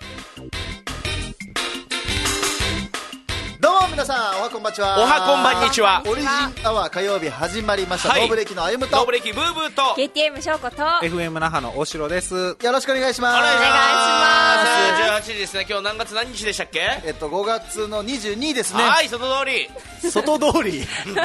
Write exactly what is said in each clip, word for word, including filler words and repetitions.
どうも皆さん、おはこんばんちは。 おはこんばんにちは。 オリジンアワー火曜日始まりました、 はい、 ノーブレーキのあゆむとノーブレーキブーブーとケーティーエム 翔子とエフエム 那覇の大城です。 よろしくお願いします。 お願いします。 お願いします。 じゅうはちじですね。今日何月何日でしたっけ？ えっとごがつのにじゅうにですね。 はい、外通り外通り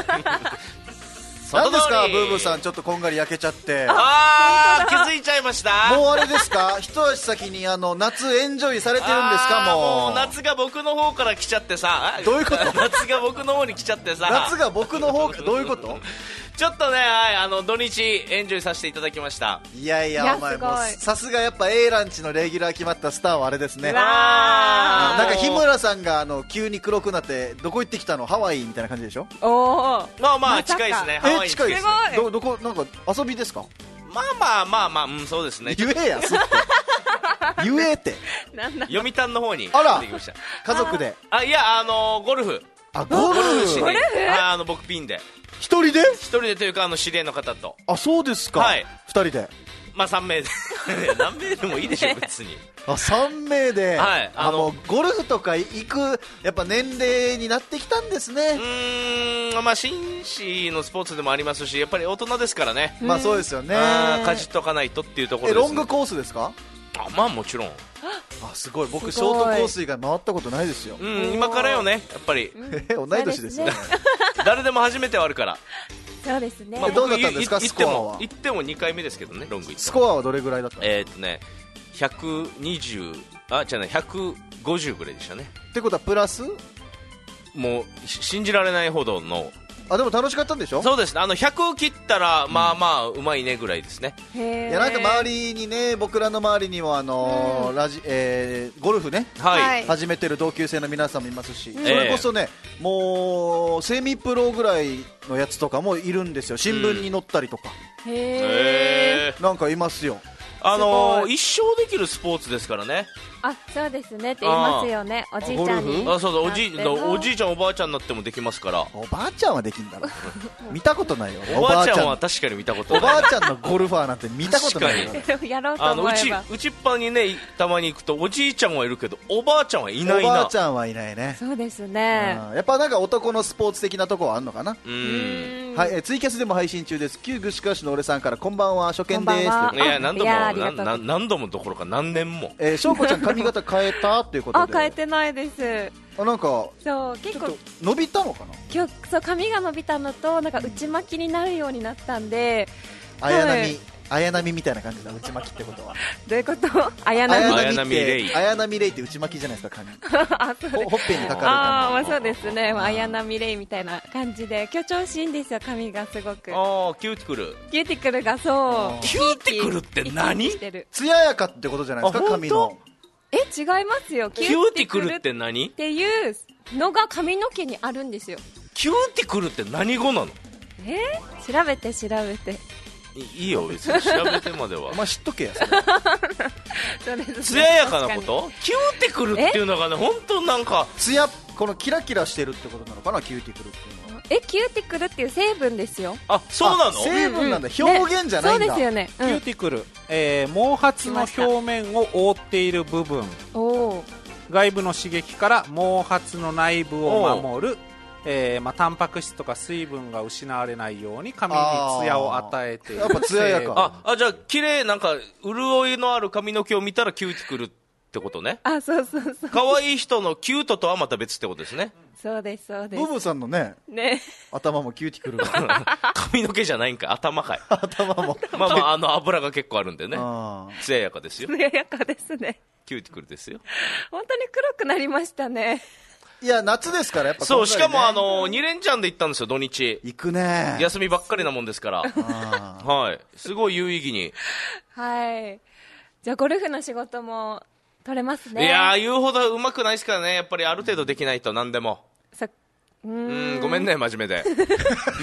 何ですかブーブーさん、ちょっとこんがり焼けちゃって。 あー、気づいちゃいました。 もうあれですか一足先にあの夏エンジョイされてるんですか？もうもう夏が僕の方から来ちゃってさ。 どういうこと？ 夏が僕の方に来ちゃってさ。 夏が僕の方かどういうこと？ ちょっとね、はい、あの土日エンジョイさせていただきました。 いやいや、 いやお前すごいもうさすがやっぱ A ランチのレギュラー決まったスターはあれですね。 うわーなんか日村さんがあの急に黒くなってどこ行ってきたのハワイみたいな感じでしょ？ おーまあまあまさか近いですね。ハワイにえ近いですすごいどどこなんか遊びですか？ まあまあまあまあ、うん、そうですね。 言えやすって言えってなんだ読谷の方にあら行ってきました。 家族で。 あ、いや、あのーゴルフあゴルフしにゴルフああの僕ピンで一人で？ 一人でというか、あの知り合いの方と、 あそうですか。 はい二人で。 まあさんめいで何名でもいいでしょ別に。 あ三名で。 はいああのもうゴルフとか行くやっぱ年齢になってきたんですうね。 ーん、まあ紳士のスポーツでもありますし、やっぱり大人ですからね。 まあそうですよね。 あーかじっとかないとっていうところえです、ね、 ロングコースですか？ あ、まあもちろん、 あすごい。僕シすごいョートコース以外回ったことないですよ。 うん、今からよね、やっぱりえ同い年ですよね。 誰でも初めてはあるから。 そうですね、 えどうだったんですか僕いスコアは行っても行ってもにかいめですけどね、ロング行ってもスコアはどれぐらいだったの？ えーっとねひゃくにじゅう、あ、違うね、ひゃくごじゅうぐらいでしたね。 ってことはプラス？ もうし信じられないほどの。 あでも楽しかったんでしょ？ そうですね、あのひゃく切ったら、まあまあうまいねぐらいですね。 へーいやなんか周りにね、僕らの周りにもあのーうんラジえーゴルフねはい、 はい始めてる同級生の皆さんもいますし、 うんそれこそね、もうセミプロぐらいのやつとかもいるんですよ。新聞に載ったりとか、 へーへーなんかいますよ。 あのーすごい一生できるスポーツですからね。 あ、そうですねって言いますよね、おじいちゃんに。 あ、そうだ、おじいなってもおじいちゃんおばあちゃんになってもできますから。 おばあちゃんはできんだろ見たことないよ。 おばあちゃんはお確かに見たことばない。 あちゃんのゴルファーなんて見たことないよ。 確やろうとあのうち思えば。 うちっぱにね、たまに行くとおじいちゃんはいるけどおばあちゃんはいないな。 おばあちゃんはいないね。 そうですね。 うんやっぱなんか男のスポーツ的なとこはあんのかな。 う。 うんんはい、えーツイキャスでも配信中です。旧具志川市の俺さんからこんばんは初見です。 こんばんはいや、何度もいやありがとうなな何度もどころか何年も。 えー、しょうこちゃん髪型変えたっていうことあ、 で。 変えてないです。 あなんかそう、結構ちょっと伸びたのかな。 今日そう髪が伸びたのとなんか内巻きになるようになったんで、 綾波、 はい綾波みたいな感じだ。内巻きってことは。 どういうこと？綾綾波。 波波っレイて綾波レイって内巻きじゃないですか髪。 あ、そうほほっぺにかかるあー、ま感あそうですね。まあ綾波レイみたいな感じで今日調子いいんですよ、髪がすごく。 ああ、キューティクル。 キューティクルがそう。 キューティクルって何生き生きしてるじ。艶やかってことじゃないですかあ髪の。 え、違いますよ。 キューティクルって何？ っていうのが髪の毛にあるんですよ。 キューティクルって何語なの？ えー、調べて調べて。 いいいよ、別に調べてまではお。前知っとけやそれ。 そうですね。 艶やかなこ確と？キューティクルっていうのがね、本当なんか、 艶このキラキラしてるってことなのかなキューティクルっていうのは。 かにえ、キューティクルっていう成分ですよ。 あ、そうなの？ あ成分なんだ、 うん表現じゃないんだ。 ね、そうですよね。 キューティクル、えー毛髪の表面を覆っている部分、 うん、おー外部の刺激から毛髪の内部を守る、えーまあ、タンパク質とか水分が失われないように髪にツヤを与えている。 やっぱ艶やかあ、あ、じゃあ、綺麗なんか、潤いのある髪の毛を見たらキューティクルってことね。 あ、そうそうそう。 可愛い人のキュートとはまた別ってことですね。 そうです、そうです。 ブブさんのねね。 頭もキューティクルが髪の毛じゃないんかい、頭かい。 頭もまあまあ、あの油が結構あるんでね。 あー艶やかですよ。 艶やかですね。 キューティクルですよ。 本当に黒くなりましたね。 いや夏ですからやっぱそう、しかもあのの、に連チャンで行ったんですよ、土日。 行くね休みばっかりなもんですから。 あはい。すごい有意義に。 はい。じゃあゴルフの仕事も取れますね。 いやー、言うほど上手くないですからね。やっぱりある程度できないと何でも。 そ、うーうんん、ごめんね、真面目で。 うん、そっ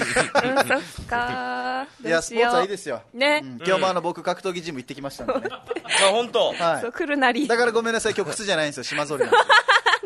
かー。 いやスポーツはいいですすよ、 ね、 うん今日もあの僕格闘技ジム行ってきましたんでね、 あ、本当。 そうはい、 来るなり。 だからごめんなさい今日靴じゃないんですよ島ぞりなんで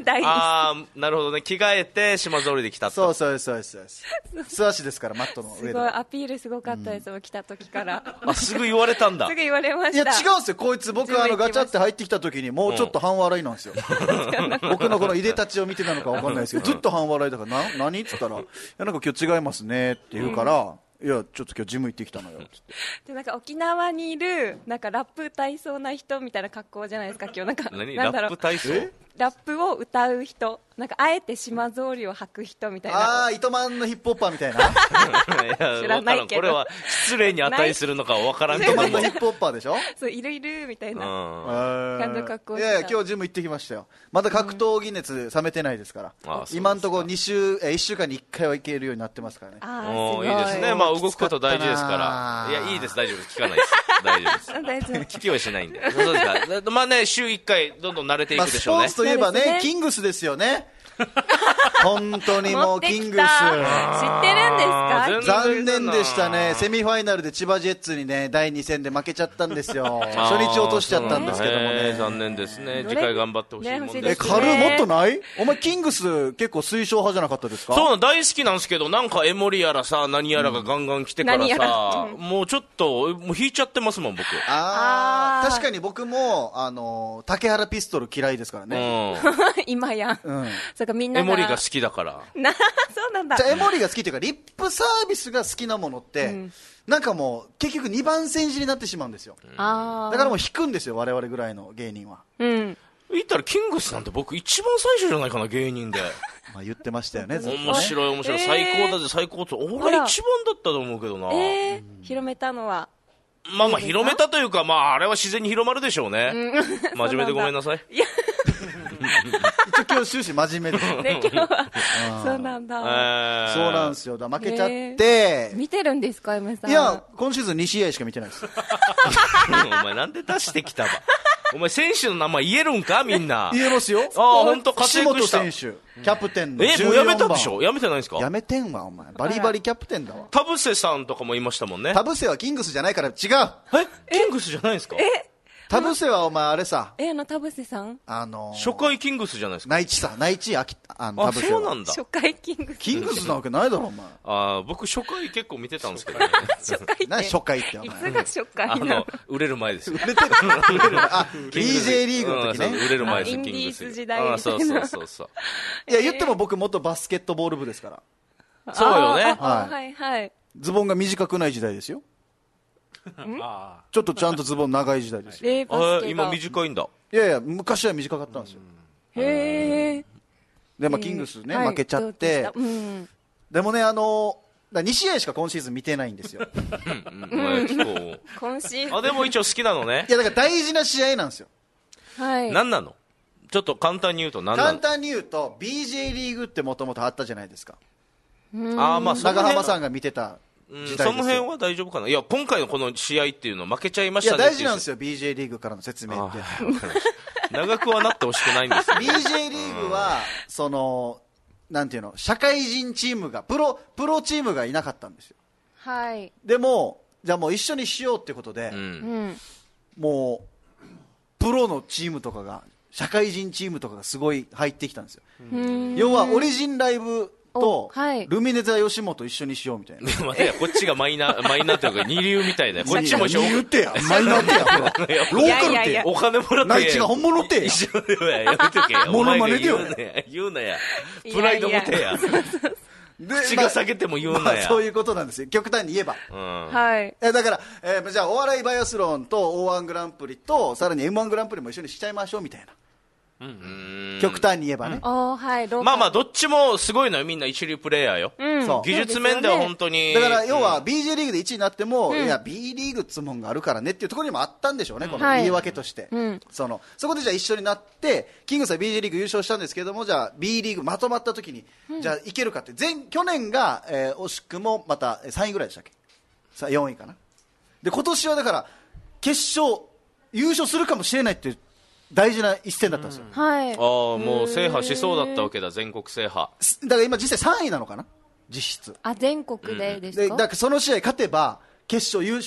大好ああ、なるほどね。着替えて島ぞりで来たと。 そうそうですそうですそうです素足ですからマットのき。 上ですごいアピールすごかったですよ、来た時から。 あ、すぐ言われたんだすぐ。言われまいやした。 違うんですよこいつ僕あのガチャって入ってきた時にもうちょっと半笑いなんですよ僕のこのいでたちを見てたのか分かんないですけどずっと半笑いだからな何っつったらいやなんか今日違いますねって言うから、いやちょっと今日ジム行ってきたのよっつってでなんか沖縄にいるなんかラップ歌いそうな人みたいな格好じゃないですか今日なんか何なんだろうラップ体操えラップを歌う人なんかあえて島ぞうりを履く人みたいあなあ糸満のヒップホッパーみたいないや知らないけどわからんこれは失礼に値するのかは分からんけ糸ども。 満のヒップホッパーでしょそういるいるみたいな、 うん感じの格好いしてたやいや今日ジム行ってきましたよまだ格闘技熱冷めてないですから、 あそうですか今のところに週えいっしゅうかんにいっかいは行けるようになってますからねあーおすごいーいいですね。まあ動くこと大事ですかきつかったなら。いや、いいです。大丈夫です。聞かないです。大丈夫です。 あ大丈夫聞きはしないんで。そうですか。まあね、週いっかいどんどん慣れていまあ、スポくでしょうね。 ーツといえばねそうですねキングスですよね本当にも持ってうキングスきた知ってるんですかあー全残念でしたねセミファイナルで千葉ジェッツにねだいに戦で負けちゃったんですよ初日落としちゃったんですけどもあーそうなんだへねー残念ですね。次回頑張ってほしいもんねです。 えカルーもっとないお前キングス結構推奨派じゃなかったですかそうなん大好きなんですけど、なんかエモリやらさ、何やらがガンガン来てから何やらさ、もうちょっと、もう引いちゃってますもん、僕。 あーあー確かに僕もあの竹原ピストル嫌いですからうね、 ん。 今や、 うんそうかみんなエモリが好きだから。 なそうなんだじゃあエモリが好きというかリップサービスが好きなものって、 うんなんかもう結局にばん戦時になってしまうんですよあーだからもう引くんですよ我々ぐらいの芸人は、 うん言ったらキングスなんて僕一番最初じゃないかな、芸人で。 まあ、言ってましたよねずっとね面白い面白い。 えー最高だぜ、最高って。俺あら一番だったと思うけどな。 えー、広めたのはまあまあ広めたというか、まああれは自然に広まるでしょうね。真面目でごめんなさい。 いや一応今日終始真面目ですね今日はそうなんだ、 えーそうなんですよだから負けちゃって、 見てるんですか M さんいや今シーズンに試合しか見てないですお前なんで出してきたば。お前選手の名前言えるんかみんな。 言えますよああ、本当活岸本躍した。 選手キャプテンのえ、もうやめたでしじゅうよんばんょやめてないんですかやめてんわお前バリバリキャプテンだわ田臥さんとかもいましたもんね。 田臥はキングスじゃないから違うえキングスじゃないんですか田臥はお前あれさえの田臥さんあのー、 初回キングスじゃないですか。 内地さ内地あきあの田あ、 臥はそうなんだ。 初回キングスキングスなわけないだろお前あー僕初回結構見てたんですけどね。 初回って何初回っておい前つが初回あなのの、売れる前ですよ。 売れてる売れるあ ビージェー リーグの時ね、 うんそう売れる前ですあインディーキングスズ時代みたいなあそうそうそうそう。 いや言っても僕元バスケットボール部ですからそうよね。 ああはいはいはいズボンが短くない時代ですよあちょっとちゃんとズボン長い時代ですよえー、バあスケが今短いんだ。 いやいや昔は短かったんですよへえでまあキングスね、 はい負けちゃってどうでしたうんでもねあのだに試合しか今シーズン見てないんですようんお前結構。 今シーズンあ、でも一応好きなのねい。やだから大事な試合なんですよはい何なのちょっと簡単に言うと何なの簡単に言うと ビージェー リーグってもともとあったじゃないですかあーまあその辺長浜さんが見てたうん時代ですよ、 その辺は大丈夫かな。いや、今回のこの試合っていうのは負けちゃいまいやしたね。 大事なんですよ ビージェー リーグからの説明ってあーわかりました長くはなってほしくないんですよ。 ビージェー リーグはそのなんていうの社会人チームがプロプロチームがいなかったんですよはいでもじゃあもう一緒にしようってことで、 うんうんもうプロのチームとかが社会人チームとかがすごい入ってきたんですよ、 うん要はオリジンライブとおはいルミネ座吉本一緒にしようみたいなでも待てやこっちがマイナー、マイナーというか二流みたいな。こっちも一緒。 言ってやマイナーってやローカルっていやいやいやお金もらって。 内地が本物ってや一緒でやめとけや。 モノマネでよお前が言うなや。言うなや。プライド持てや。 で口が下げても言うまあなや。 そういうことなんですよ極端に言えばうんはいえだから、えーじゃあお笑いバイアスロンと オーワン グランプリとさらに エムワン グランプリも一緒にしちゃいましょうみたいな、 うん極端に言えばね、 おーはいローカルまあまあ、どっちもすごいのよ。みんな一流プレイヤーよ。 うんそう技術面では本当に。 だから要はうんビージェー リーグでいちいになっても、いや B リーグっつもんがあるからねっていうところにもあったんでしょうね、このはい言い訳として、 うんそのそこでじゃあ一緒になってキングスは ビージェー リーグ優勝したんですけどもじゃあ B リーグまとまった時に、じゃあいけるかって前去年が、えー惜しくもまたさんいぐらいでしたっけさよんいかなで今年はだから決勝優勝するかもしれないっていう大事な一戦だったんですよ、 はいああ、もう制覇しそうだったわけだ、全国制覇。 だから今実際さんいなのかな実質あ全国でですか、 でだからその試合勝てば決勝優勝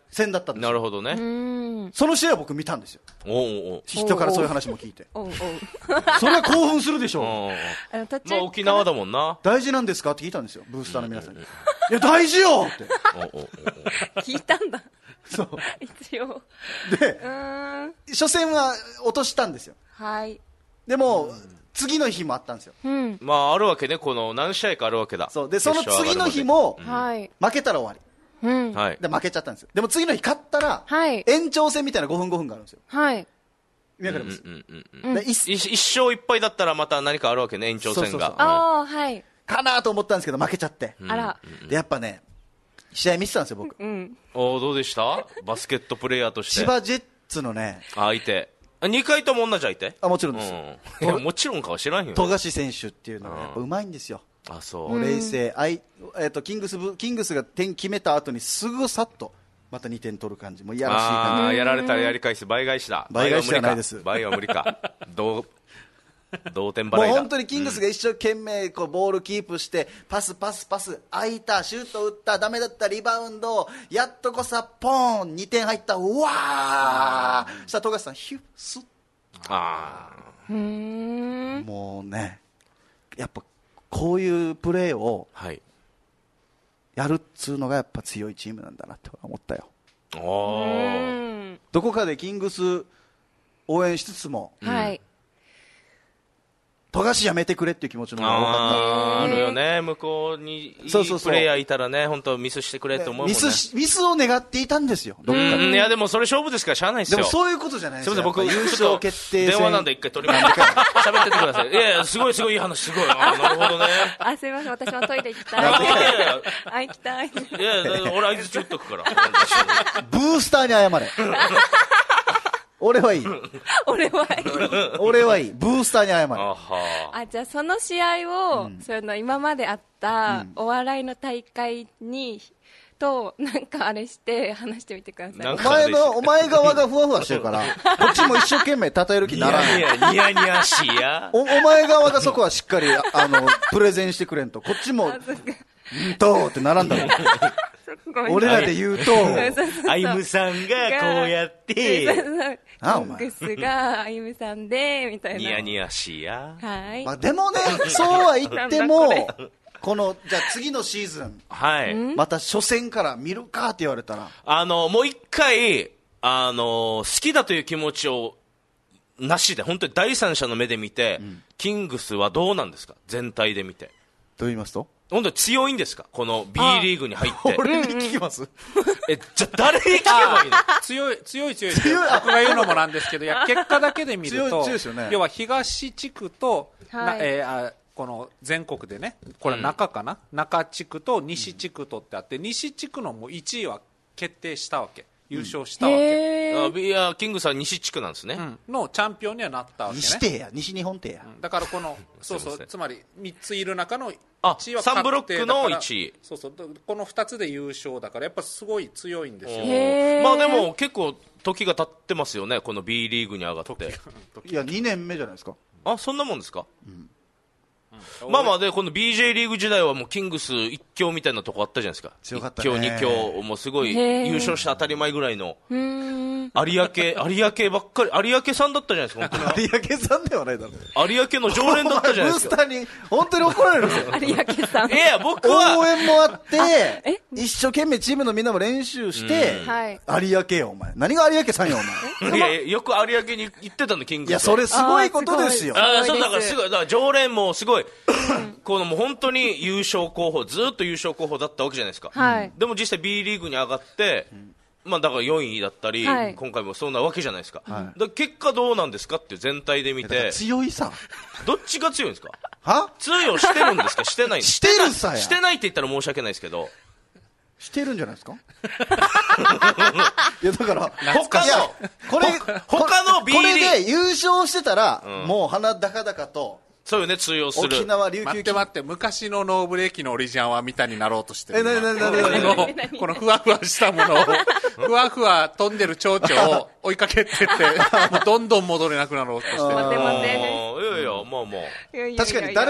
戦だったんですよ。 なるほどね。 うんその試合は僕見たんですよ。 おうおう人からそういう話も聞いて。 おうおうそれは興奮するでしょう。 おう。 あの途中まあ沖縄だもんな。 大事なんですかって聞いたんですよ、ブースターの皆さんに。いや、大事よって。 おうおうおう聞いたんだそう。 一応でう、ーん初戦は落としたんですよ。 はいでも、次の日もあったんですよ。 うんまああるわけね、この何試合かあるわけだ。 そう。で、その次の日も、 はい負けたら終わり。 うんはい。 で、負けちゃったんですよ。でも次の日勝ったら、 はい延長戦みたいなごふんごふんがあるんですよ。 はいわかります、 うんうんうんうん。 で一一一勝一敗だったらまた何かあるわけね、延長戦そうそうそうが。 ああはいかなと思ったんですけど、負けちゃって。 あらで、やっぱね、試合見てたんですよ、僕。 うんおーどうでしたバスケットプレイヤーとして。 千葉ジェッツのね、 相手。あにかいとも同じ相手あ、もちろんです。 うん。いやもちろんかは知らんよ。 富樫選手っていうのがやっぱうまいんですよ。 あ、そう。 もう冷静、あいえー、とキングスブキングスが点決めた後にすぐさっとまたにてん取る感じ、もういやらしいあ感あ、やられたらやり返す倍返しだ。 倍返しじゃないです倍は無理か。同同点じ。もう払いだ。 本当にキングスが一生懸命こうボールキープしてパスパスパス空いたシュート打ったダメだったリバウンドやっとこさポーンにてん入ったうわーそしたら富樫さんヒュッスッあうーんもうねやっぱこういうプレーをあ。はい。 やるっつうのがやっぱ強いチームなんだなって思ったよ。 おうー。 んどこかでキングス応援しつつもはい富樫やめてくれっていう気持ちの方が多かった。 あーあるよね。向こうにいいそうそうそうプレイヤーいたらね、本当ミスしてくれって思うもんね。 ミスしミスを願っていたんですよ、どっかで。 うん、いやでもそれ勝負ですからしゃあないですよ。 でもそういうことじゃないですすよ。 みません、僕、 やっぱ優ちょっと勝決定戦。 電話なんで一回取ります。喋っててください。いやいや、すごいすごいいい話、すごい。あーなるほどね。 あすいません私もトイレ行きたいいやいやあ行きたいいやいや、俺合図中打っとくから。 ブースターに謝れ。俺はいい。 俺は俺はいい。ブースターに謝れ。 あはあじゃあその試合を、その今まであったお笑いの大会にとなんかあれして話してみてくださおなんか前の、お前側がふわふわしてるから、こっちも一生懸命称える気にい。 ならない。 ニヤニヤ、ニヤニヤしいや。 お、お前側がそこはしっかり、ああの、プレゼンしてくれんと、こっちも、うんとってならんだろう。 い俺らで言うと、 アイムさんがこうやって、 あお前キングスがあゆみさんでみたいなニヤニヤしいや。 はい、 まあでもね、そうは言っても、この、じゃあ次のシーズン、 はい。 また初戦から見るかって言われたら、 あの、もう一回、あの、好きだという気持ちを、なしで、本当に第三者の目で見て、キングスはどうなんですか全体で見て。 どう言いますと本当に強いんですかこの B リーグに入って。 俺に聞きますえ、じゃあ誰に聞けばいいの強い強い強いって強い僕が言うのもなんですけど、いや結果だけで見る強いと強いですよね要は東地区と、 はいなえーあこの全国でね、これ中かな、中地区と西地区とってあって、西地区のもういちいは決定したわけ、優勝したわけ、 へーあいや、キングスは西地区なんですね。 うんのチャンピオンにはなったわけね。 西亭や、西日本亭や。 だからこのそうそすいませんうつまりみっついる中のいちいあは確定さんブロックのだからいちいそうそうこのふたつで優勝だからやっぱすごい強いんですよ。 へーまあでも結構時が経ってますよね、この B リーグに上がって。 いや、にねんめじゃないですか。 あ、そんなもんですか、まあまあで、この ビージェー リーグ時代はもうキングス一強みたいなとこあったじゃないですか。 強かったね一強、二強、もうすごいへー優勝して当たり前ぐらいの。 うーん有明、有明ばっかり、有明さんだったじゃないですか、本当に。 有明さんではないだろう。 有明の常連だったじゃないですか。 ブースターに本当に怒られるんですよ。 有明さんいや、僕応は、 援もあってえ、 一生懸命チームのみんなも練習して、 はい有明よ、お前。何が有明さんよ、お前。 いやいやよく有明に行ってたんだ、キングスは。 いや、それすごいことですよ。 ああ、そう、 すごいですだからすごい、だから常連もすごい、このもう本当に優勝候補、ずっと優勝候補だったわけじゃないですか。 はいでも実際 B リーグに上がって、まあだからよんいだったり、 はい今回もそうなわけじゃないですか。 はいだから結果どうなんですかっていう全体で見だからて、 強いさ。 どっちが強いんですかは通用してるんですかしてないんですしてるさや。 してないって言ったら申し訳ないですけど、 してるんじゃないですかいや、だから、 他いやの、 これ、 他の B リこーグれで優勝してたら、 うんもう鼻高々と、 そうよね、通用する。 沖縄琉球待って待って昔のノーブレーキのオリジャンはみたいになろうとしてるえ、なになになになにこのこのふわふわしたものをふわふわ飛んでる蝶々を追いかけてってもうどんどん戻れなくなろうとしてる。 待て待てあーいやいや、まあまあ。 いやいやいや確かに誰も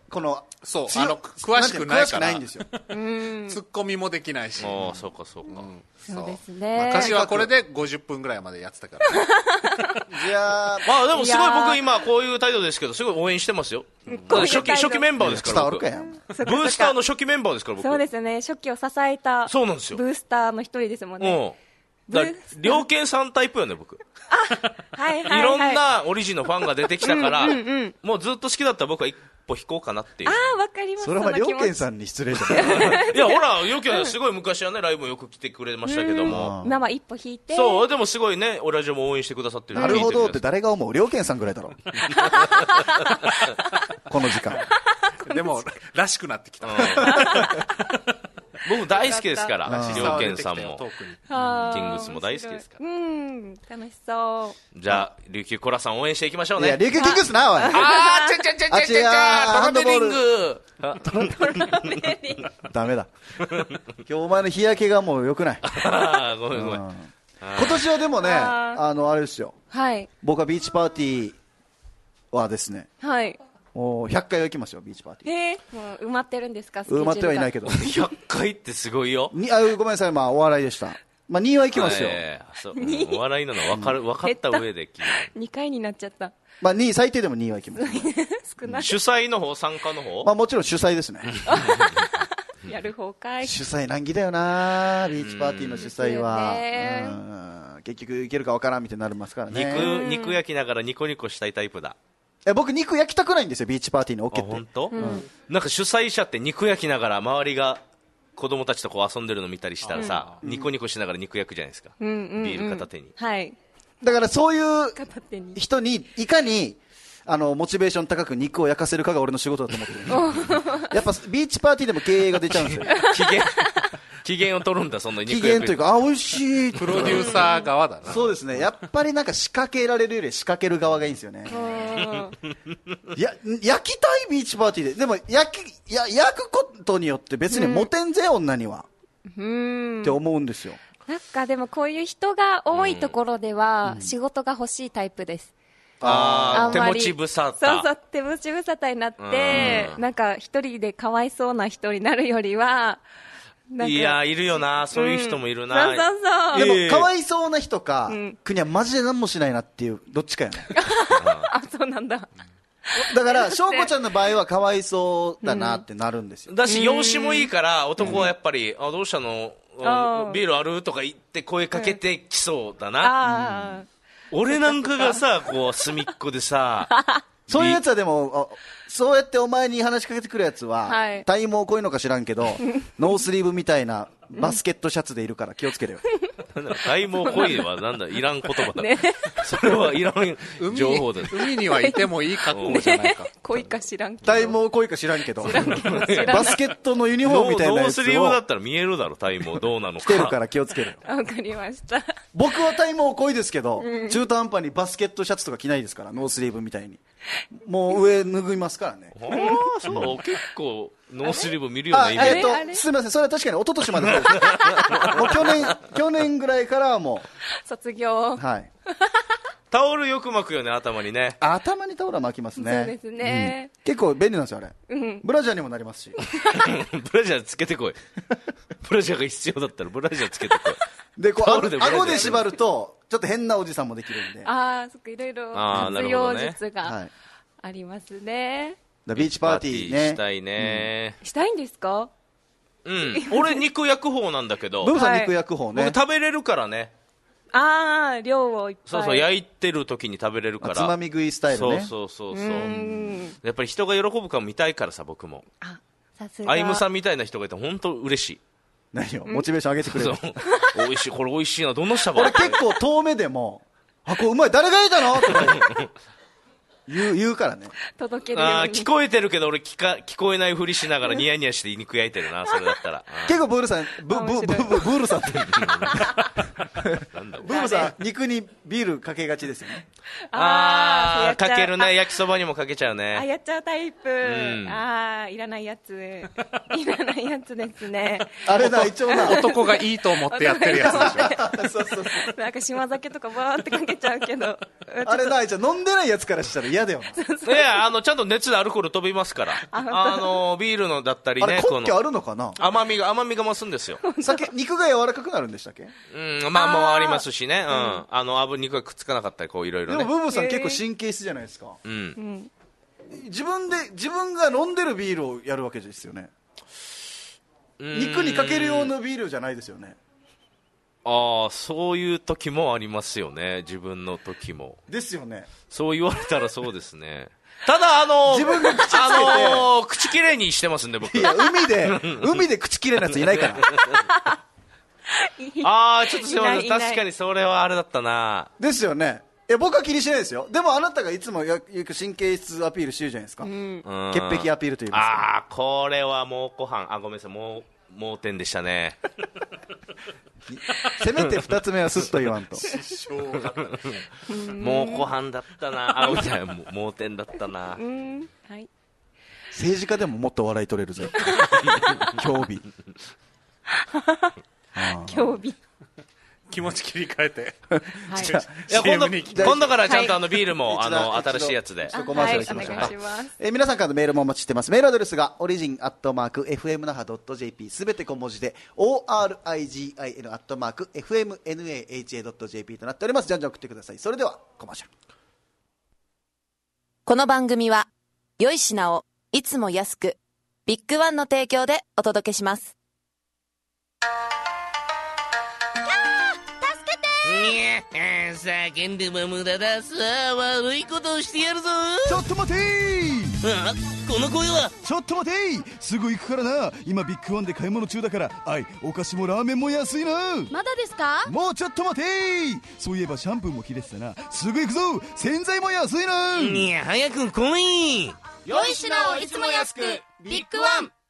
このそう強あの詳しくないから詳しくないんですよツッコミもできないし、 ああそうかそうか、 そうですまあ、 ね。 歌詞はこれでごじゅっぷんぐらいまでやってたから、ね、 じゃあまあでもすごいいやー僕今こういう態度ですけどすごい応援してますよ。 こういう初期態度初期メンバーですから僕伝わるかやんそっかそっかブースターの初期メンバーですから僕。 そうですね。初期を支えたそうなんですよブースターの一人ですもんね。 うん。だから猟犬さんタイプよね僕。 はいはいはい。 いろんなオリジンのファンが出てきたから、もうずっと好きだったら僕は一歩引こうかなっていう。 ああ、わかります。 それはまあの気持ち両健さんに失礼じゃないいやほら猟犬すごい昔はねライブもよく来てくれましたけども、 今は一歩引いて。 そうでもすごいねオラジオも応援してくださってる。 なるほどって聞いてる誰が思う両健さんぐらいだろこの時間でもらしくなってきた、 うん僕大好きですからうん猟犬さんもトークにあーキングスも大好きですから。 うん、楽しそう。 じゃあ琉球コラさん応援していきましょうね。 いや琉球キングスなおいあーちゃちゃちゃちゃちゃちゃあ違うトラベリングダメだ今日お前の日焼けがもう良くないあーごめんごめん。 今年はでもねあーあのあれですよはい。 僕はビーチパーティーはですねはい。 もうひゃっかいは行きますよビーチパーティーえー、もう埋まってるんですか、スケジュールが埋まってはいないけどひゃっかいってすごいよ。 にあごめんなさいまあお笑いでしたまあにいは行きますよえーそううんお笑いなの分かる分かった上で聞いてにかいになっちゃった。 まあにい最低でもにいは行きます少ない。 主催の方参加の方まあもちろん主催ですねやる方かい。 主催難儀だよなビーチパーティーの主催はですよねうん結局行けるか分からんみたいになりますからね肉肉焼きながらニコニコしたいタイプだ。 え僕肉焼きたくないんですよビーチパーティーに OK あって本当？なんか主催者って肉焼きながら周りが子供たちとこう遊んでるの見たりしたらさ、ニコニコしながら肉焼くじゃないですか。 うんうんうんビール片手に。 はい。 だからそういう片手に。 人にいかにあのモチベーション高く肉を焼かせるかが俺の仕事だと思ってるやっぱビーチパーティーでも経営が出ちゃうんですよ機嫌機嫌を取るんだそんな機肉焼く。 嫌というかあ美味しいプロデューサー側だなそうですねやっぱりなんか仕掛けられるより仕掛ける側がいいんですよねいや焼きたいビーチパーティーででも焼きや焼くことによって別にモテんぜ、女にはうん。 って思うんですよなんかでもこういう人が多いところでは仕事が欲しいタイプです。 あー手持んまりち無沙汰。 そうそう、手持ち無沙汰になって、なんか一人でかわいそうな人になるよりは、なんかいやいるよなそういう人もいるな。 そうそうそう。 でええもかわいそうな人か、 ん国はマジで何もしないなっていうどっちかやねあ、そうなんだ。 だから翔子ちゃんの場合はかわいそうだなってなるんですよ、 だし容姿もいいから男はやっぱり、あどうしたのああービールあるとか言って声かけてきそうだな、 ああ、 俺なんかがさこう隅っこでさそういうやつはでもあそうやってお前に話しかけてくるやつは、 はい体毛濃いのか知らんけどノースリーブみたいなバスケットシャツでいるから気をつけてよなんだ体毛濃いはなんだいらん言葉だ、 ねそれはいらん海情報だ海にはいてもいい格好じゃないか、 恋か知らんけど。 体毛濃いか知らんけど知らんけどバスケットのユニフォームみたいなノーやつスリーブだをったら見えるだろ体毛どうなのか着てるから気をつけるよわかりました。 僕は体毛濃いですけど、中途半端にバスケットシャツとか着ないですからノースリーブみたいにもう上脱ぎますからねああそう結構ノースリーブ見るようなあイメージ、 えっとあれすみませんそれは確かに一昨年までそうですもう去年去年ぐらいからはも卒業。 うはいタオルよく巻くよね頭にね頭にタオルは巻きますねそうですね。 結構便利なんですよあれ、 うん。 ブラジャーにもなりますしブラジャーつけてこいブラジャーが必要だったらブラジャーつけてこいでこうタオルでブラジャー顎で縛るとちょっと変なおじさんもできるんで、はああ、そっか、いろいろあーな活用るほどね術がい、だかありますね。 らビーチパーティーねしたいねしたいんですか？ うん、俺肉焼く方なんだけどブーさんはい肉焼く方ね、 僕食べれるからねああ、量をいっぱい。 そうそう焼いてる時に食べれるからあつまみ食いスタイルねそうそうそうそううん。 やっぱり人が喜ぶか見たいからさ僕もあ、さすが。 アイムさんみたいな人がいて本当嬉しい何をモチベーション上げてくれそうる美味しいこれ美味しいなどんなしたば俺結構遠目でもあこれうまい誰が焼いたのとか言う言うからね届けるように。 あー聞こえてるけど俺聞か聞こえないふりしながらニヤニヤして肉焼いてるなそれだったら結構ブールさんブブブブブールさんってなんだブールさん肉にビールかけがちですよねあーやっちゃうかけるね焼きそばにもかけちゃうあ、 ねやっちゃうタイプ。 んああ、いらないやつ。いらないやつですね。 あれな一応な男がいいと思ってやってるやつでしょそうそうそうなんか島酒とかバーってかけちゃうけど。 あれな一応飲んでないやつからしたら嫌嫌だよいや、あのちゃんと熱でアルコール飛びますから、あのビールのだったりな。あね、 れ根拠あるのかな。 甘みが甘みが増すんですよ。 酒肉が柔らかくなるんでしたっけ。 うん、まあもうありますしね、うん、あの油肉がくっつかなかったりこういろいろね。 でもブーブーさん結構神経質じゃないですか。 うん、 自分で自分が飲んでるビールをやるわけですよね。肉にかける用のビールじゃないですよね。 ああ、そういう時もありますよね、自分の時も。 ですよね。 そう言われたらそうですね。ただあのー、 自分で口つけて、 あのー、口きれいにしてますんで僕。 いや海で海で口きれいなやついないから。 ああ、ちょっとすみません、 いないいない確かにそれはあれだったな。 ですよね。いや僕は気にしないですよ。でもあなたがいつもよく神経質アピールしてるじゃないですか。潔癖アピールと言いますか。 ああ、これは猛虎犯、あ、ごめんなさい、もう盲点でしたね。 せめて二つ目はスッと言わんと。 猛虎犯だったな。あ、ごめんなさい、もう盲点だったな。 うん、はい。 政治家でももっと笑い取れるぜ。興味。 興味。 気持ち切り替えて。 はい。 いや、今度、今度からちゃんとあのビールも、 はい、 あの、 一度新しいやつで。 コマーシャルいきましょうか。 はい、お願いします。 えー皆さんからのメールもお待ちしてます。メールアドレスがオリジンアットマーク エフエムナハドットジェーピー すべて小文字で オーアールアイジーアイエヌ アットマーク エフエムナハドットジェーピー となっております。じゃんじゃん送ってください。それではコマーシャル。 この番組は良い品をいつも安くビッグワンの提供でお届けします。 叫んでも無駄だ。さあ悪いことをしてやるぞ。 ちょっと待てー。 あ、この声は。 ちょっと待てー。すぐ行くからな。今ビッグワンで買い物中だから。はい、お菓子もラーメンも安いな。 まだですか。 もうちょっと待てー。そういえばシャンプーも切れてたな。すぐ行くぞ。洗剤も安いな。 いや、早く来い。 良い品をいつも安くビッグワン。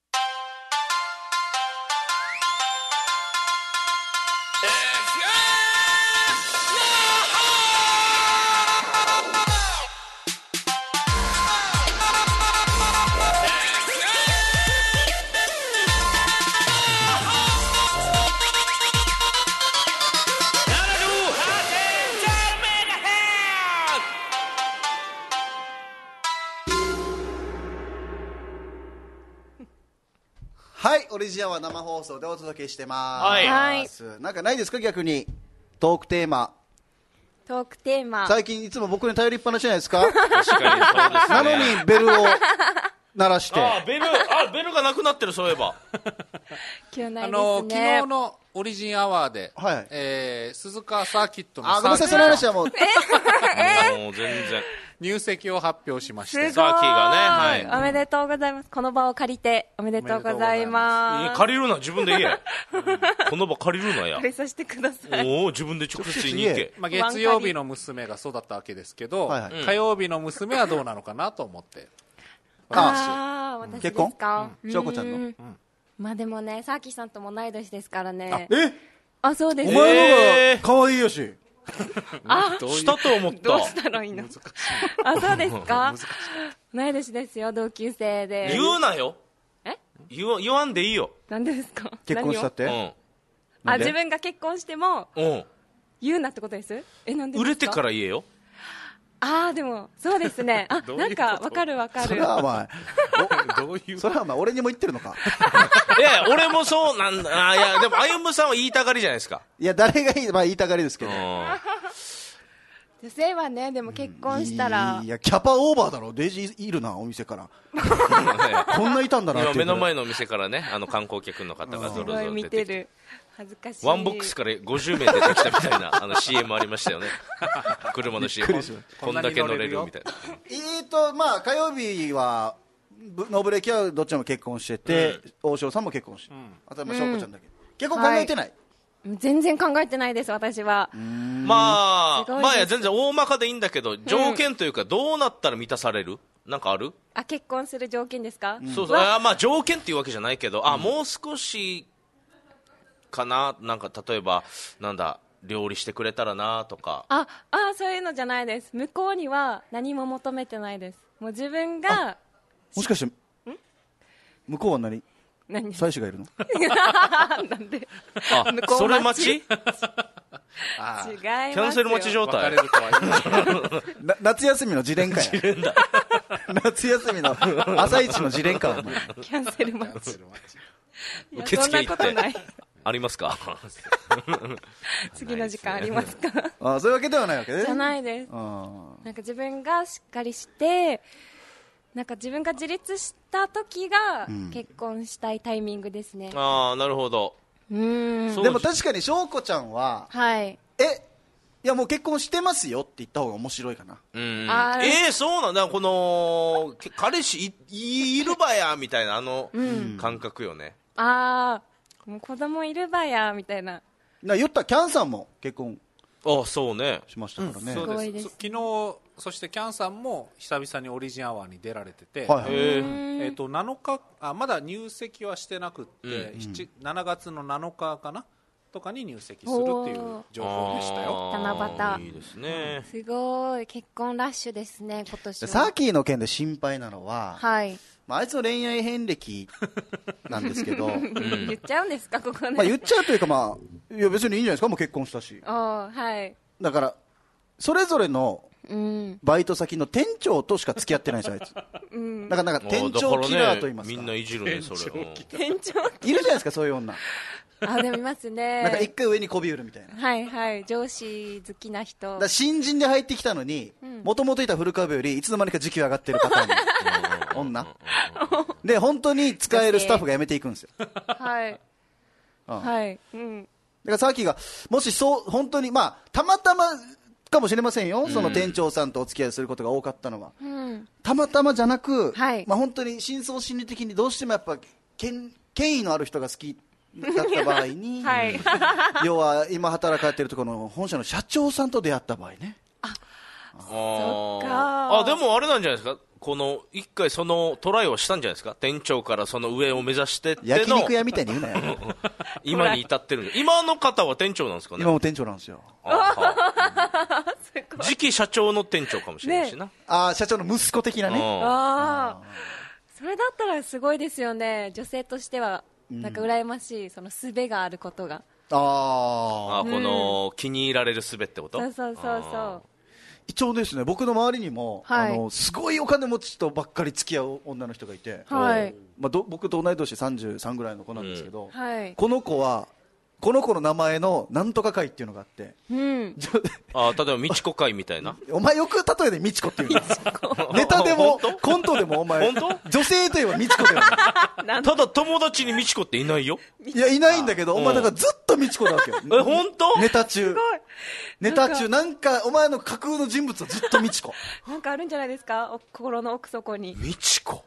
はい、オリジンは生放送でお届けしてます。 はいはい。 なんかないですか、逆にトークテーマ。 トークテーマ。 最近いつも僕に頼りっぱなしじゃないですか。 確かにそうですね。 なのにベルを鳴らしてあ、ベル、あ、ベルがなくなってる、そういえば。 今日ないですね。 あの昨日のオリジンアワーで、 はいえー鈴鹿サーキットのあ、ごめんなさい、その話はもうもう全然。 入籍を発表しまして、 サーキーがね、はい。 おめでとうございます。この場を借りておめでとうございいやます。 借りるな、自分で言え。この場借りるなや借。りさせてください。 おお、自分で直接言いに行け。 まあ、月曜日の娘が育ったわけですけど、 はいはい火曜日の娘はどうなのかなと思って、 ああ、私です結婚か。 翔子ちゃんのうまあでもね、サーキーさんとも同い年ですからね。 え、 あ、そうです。 お前のえー方が可愛いよし。 したと思った。 どうしたらいいの。あ、そうですか。同い年ですよ、同級生で。 言うなよ。 え言わ言わんでいいよ。 なんでですか。 結婚したっ何を。 て。 うあ、自分が結婚してもん。うん。 言うなってことです。え、なんでですか。 売れてから言えよ。 ああ、でもそうですね。あ、なんかわかるわかる。 それはお前、 どういうそれはお前俺にも言ってるのか。 いやいや、俺もそうなんだ。あいや、でも、あゆむさんは言いたがりじゃないですか。 いや、誰がいい、まあ言いたがりですけど。 うん。 女性はね、でも結婚したらいや、キャパオーバーだろ。デイジーいるな、お店から。こんないたんだなっていうぐらい。 今目の前のお店からね、あの観光客の方がぞすごいろぞろ見て出てきて。 る。恥ずかしい。 ワンボックスからごじゅうめい出てきたみたいなあの シーエム ありましたよね。車の シーエム。こんだけ乗れるみたいな。 えーと、まあ、火曜日は、ぶノブレキはどっちも結婚してて、大塩さんも結婚して、あとはまあ翔子ちゃんだけ。結婚考えてない。 全然考えてないです、私は。 まあ、 すごいですまあいや、全然大まかでいいんだけど、条件というか、どうなったら満たされるなんかある？ あ、結婚する条件ですか。 そうそう。あまあ、条件っていうわけじゃないけど、あ、もう少し、かな、なんか例えばなんだ料理してくれたらなとか。 ああ、そういうのじゃないです。向こうには何も求めてないです。もう自分が。 もしかして向こうは何何妻子がいるの。 なんであ向こうそれ待ちあ違いますよ。 キャンセル待ち状態。 別れるとは言うな夏休みの自連会や夏休みの朝一の自連会。 キャンセル待ち。いや受付行ってそんなことない。 ありますか次の時間ありますか？ あ、そういうわけではないわけね。 じゃないです。 あなんか自分がしっかりして、なんか自分が自立した時が結婚したいタイミングですね。 ああ、なるほど。 うーん。 そうでも確かに翔子ちゃんははい。 えいやもう結婚してますよって言った方が面白いかな。 うんあーえー、そうなんだ。このけ彼氏い、いるばやみたいなあの感覚よね。 ああ、もう子供いるばやみたいな。 な言ったキャンさんも結婚あ、そうね。 しましたからね。 そうですすごいですそ昨日そしてキャンさんも久々にオリジンアワーに出られてて、 はいはい。 えーえー、となのかあまだ入籍はしてなくって、 うんしちしちがつのなのかかなとかに入籍するっていう情報でしたよ。 あー七夕いいですね。 すごい結婚ラッシュですね今年は。 サーキーの件で心配なのは、 はい。 まあ、あいつの恋愛遍歴なんですけど、 言っちゃうんですかここで。 まあ言っちゃうというか、まあ、いや別にいいんじゃないですか、もう結婚したし。 あーはい。 だから、それぞれのうん。 バイト先の店長としか付き合ってないんですよ、あいつ。 うん。 だからなんか店長キラーと言いますか。 みんないじるね、それ。うん店長。 いるじゃないですか、そういう女。 あ、でもいますね。 なんか一回上にこびうるみたいな。だかはいはい。上司好きな人。 ら新人で入ってきたのに、もともといた古株よりいつの間にか時給上がってるパターンの女。で、本当に使えるスタッフが辞めていくんですよ。 はい。 うんはい。うん。 だからさっきが、もしそう、本当に、まあ、たまたまかもしれませんよ、その店長さんとお付き合いすることが多かったのは。 うん。 たまたまじゃなく、 はいまあ本当に深層心理的にどうしてもやっぱ、権権威のある人が好きだった場合に、 はい。 要は今働かれてるところの本社の社長さんと出会った場合ね。 あそっかーあ、でもあれなんじゃないですか。この一回そのトライをしたんじゃないですか。店長からその上を目指してっての焼肉屋みたいに言うなよ。 今に至ってるんで。今の方は店長なんですかね。 今も店長なんですよ。 あは次期社長の店長かもしれないしな。 ああ、社長の息子的なね。 うんああ。それだったらすごいですよね。女性としては、なんか羨ましい、その術があることが。 ああ。 あこの気に入られる術ってこと。 そうそうそうそう。 一応ですね、僕の周りにも、 はいあの、すごいお金持ちとばっかり付き合う女の人がいて、 はい。 まあ、ど僕と同い年さんじゅうさんぐらいの子なんですけど、 はい。 この子は、この子の名前のなんとか会っていうのがあって、 うん。 ちょあ例えば、みちこ会みたいな。 お前よく例えでみちこっていうのネタでもコントでもお前本女性といえばみちこだよねただ友達にみちこっていないよ。 いやいないんだけどお前だからずっとみちこだわけよえ、本当？ ネタ中ネタ中なんかお前の架空の人物はずっとみちこなんかあるんじゃないですかお心の奥底に。 みちこ。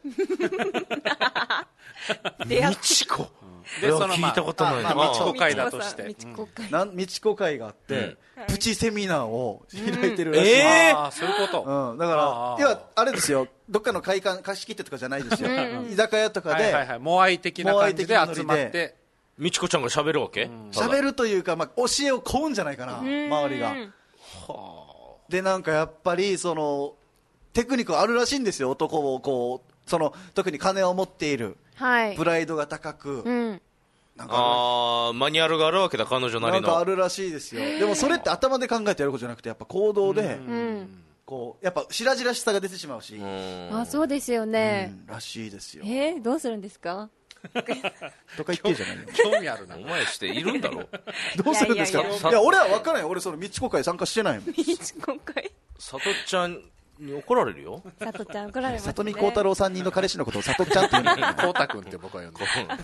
出会っみちこ。 でその聞いたことないな。 まあまあみちこ会だとしてみちこ会。 なんみちこ会があって、 はいプチセミナーを開いてるらしい、 えーああそういうこと、 うん、だかあらあいやあれですよどっかの会館貸し切ってとかじゃないですよ居酒屋とかではいはいはいモアイ的な感じで集まってみちこちゃんが喋るわけ？ 喋るというか、まあ、教えを請うんじゃないかな周りがでなんかやっぱりそのテクニックあるらしいんですよ男をこうその特に金を持っているはいプ。ライドが高く、 うん。 なんかああ、マニュアルがあるわけだ、彼女あるなんなりの。 かあるらしいですよでもそれって頭で考えてやることじゃなくてやっぱ行動でうん。 こうやっぱ白々しさが出てしまうし、ううんあ、そうですよね。 んらしいですよえー、どうするんですかとか言ってるじゃないよ興味あるなお前しているんだろ。 どうするんですかいいやいやいや俺は分からない俺そのみちこ会参加してないもんみちこ会。 さとちゃんに怒られるよ。 さとちゃん怒られますね。 里見孝太郎さんにんの彼氏のことを里ちゃんって言うのこうたくんって僕は呼んで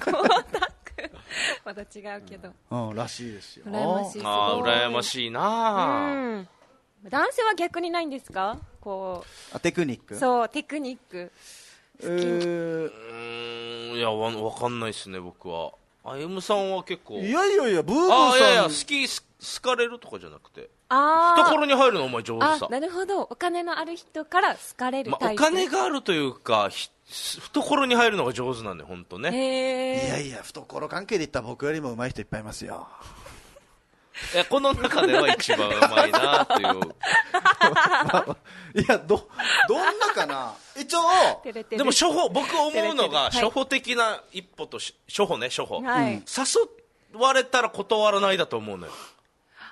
また違うけど。 うん、らしいですよ。 羨ましい。 ああ、 すごい羨ましいな。 うん。男性は逆にないんですかこあテクニックう。そう、テクニック。 えーうーん、いや、わわかんないですね、僕は。あゆむさんは結構。 いやいやいや、ブーブーさん。 ああ、いやいや、好き、す好かれるとかじゃなくて。 ああ。 懐に入るのお前上手あさ、。 なるほど。お金のある人から好かれるまあ、おタイプ。 金があるというか、ひ懐に入るのが上手なんで、本当ね。 へえ。 いやいや、懐関係で言ったら僕よりも上手い人いっぱいいますよ。 いや、この中では一番うまいなっていう。 いや、ど、どんなかな一応、 照れてるでも初歩、僕思うのが、 照れてるはい初歩的な一歩とし、初歩ね、初歩。 はい。 誘われたら断らないだと思うのよ。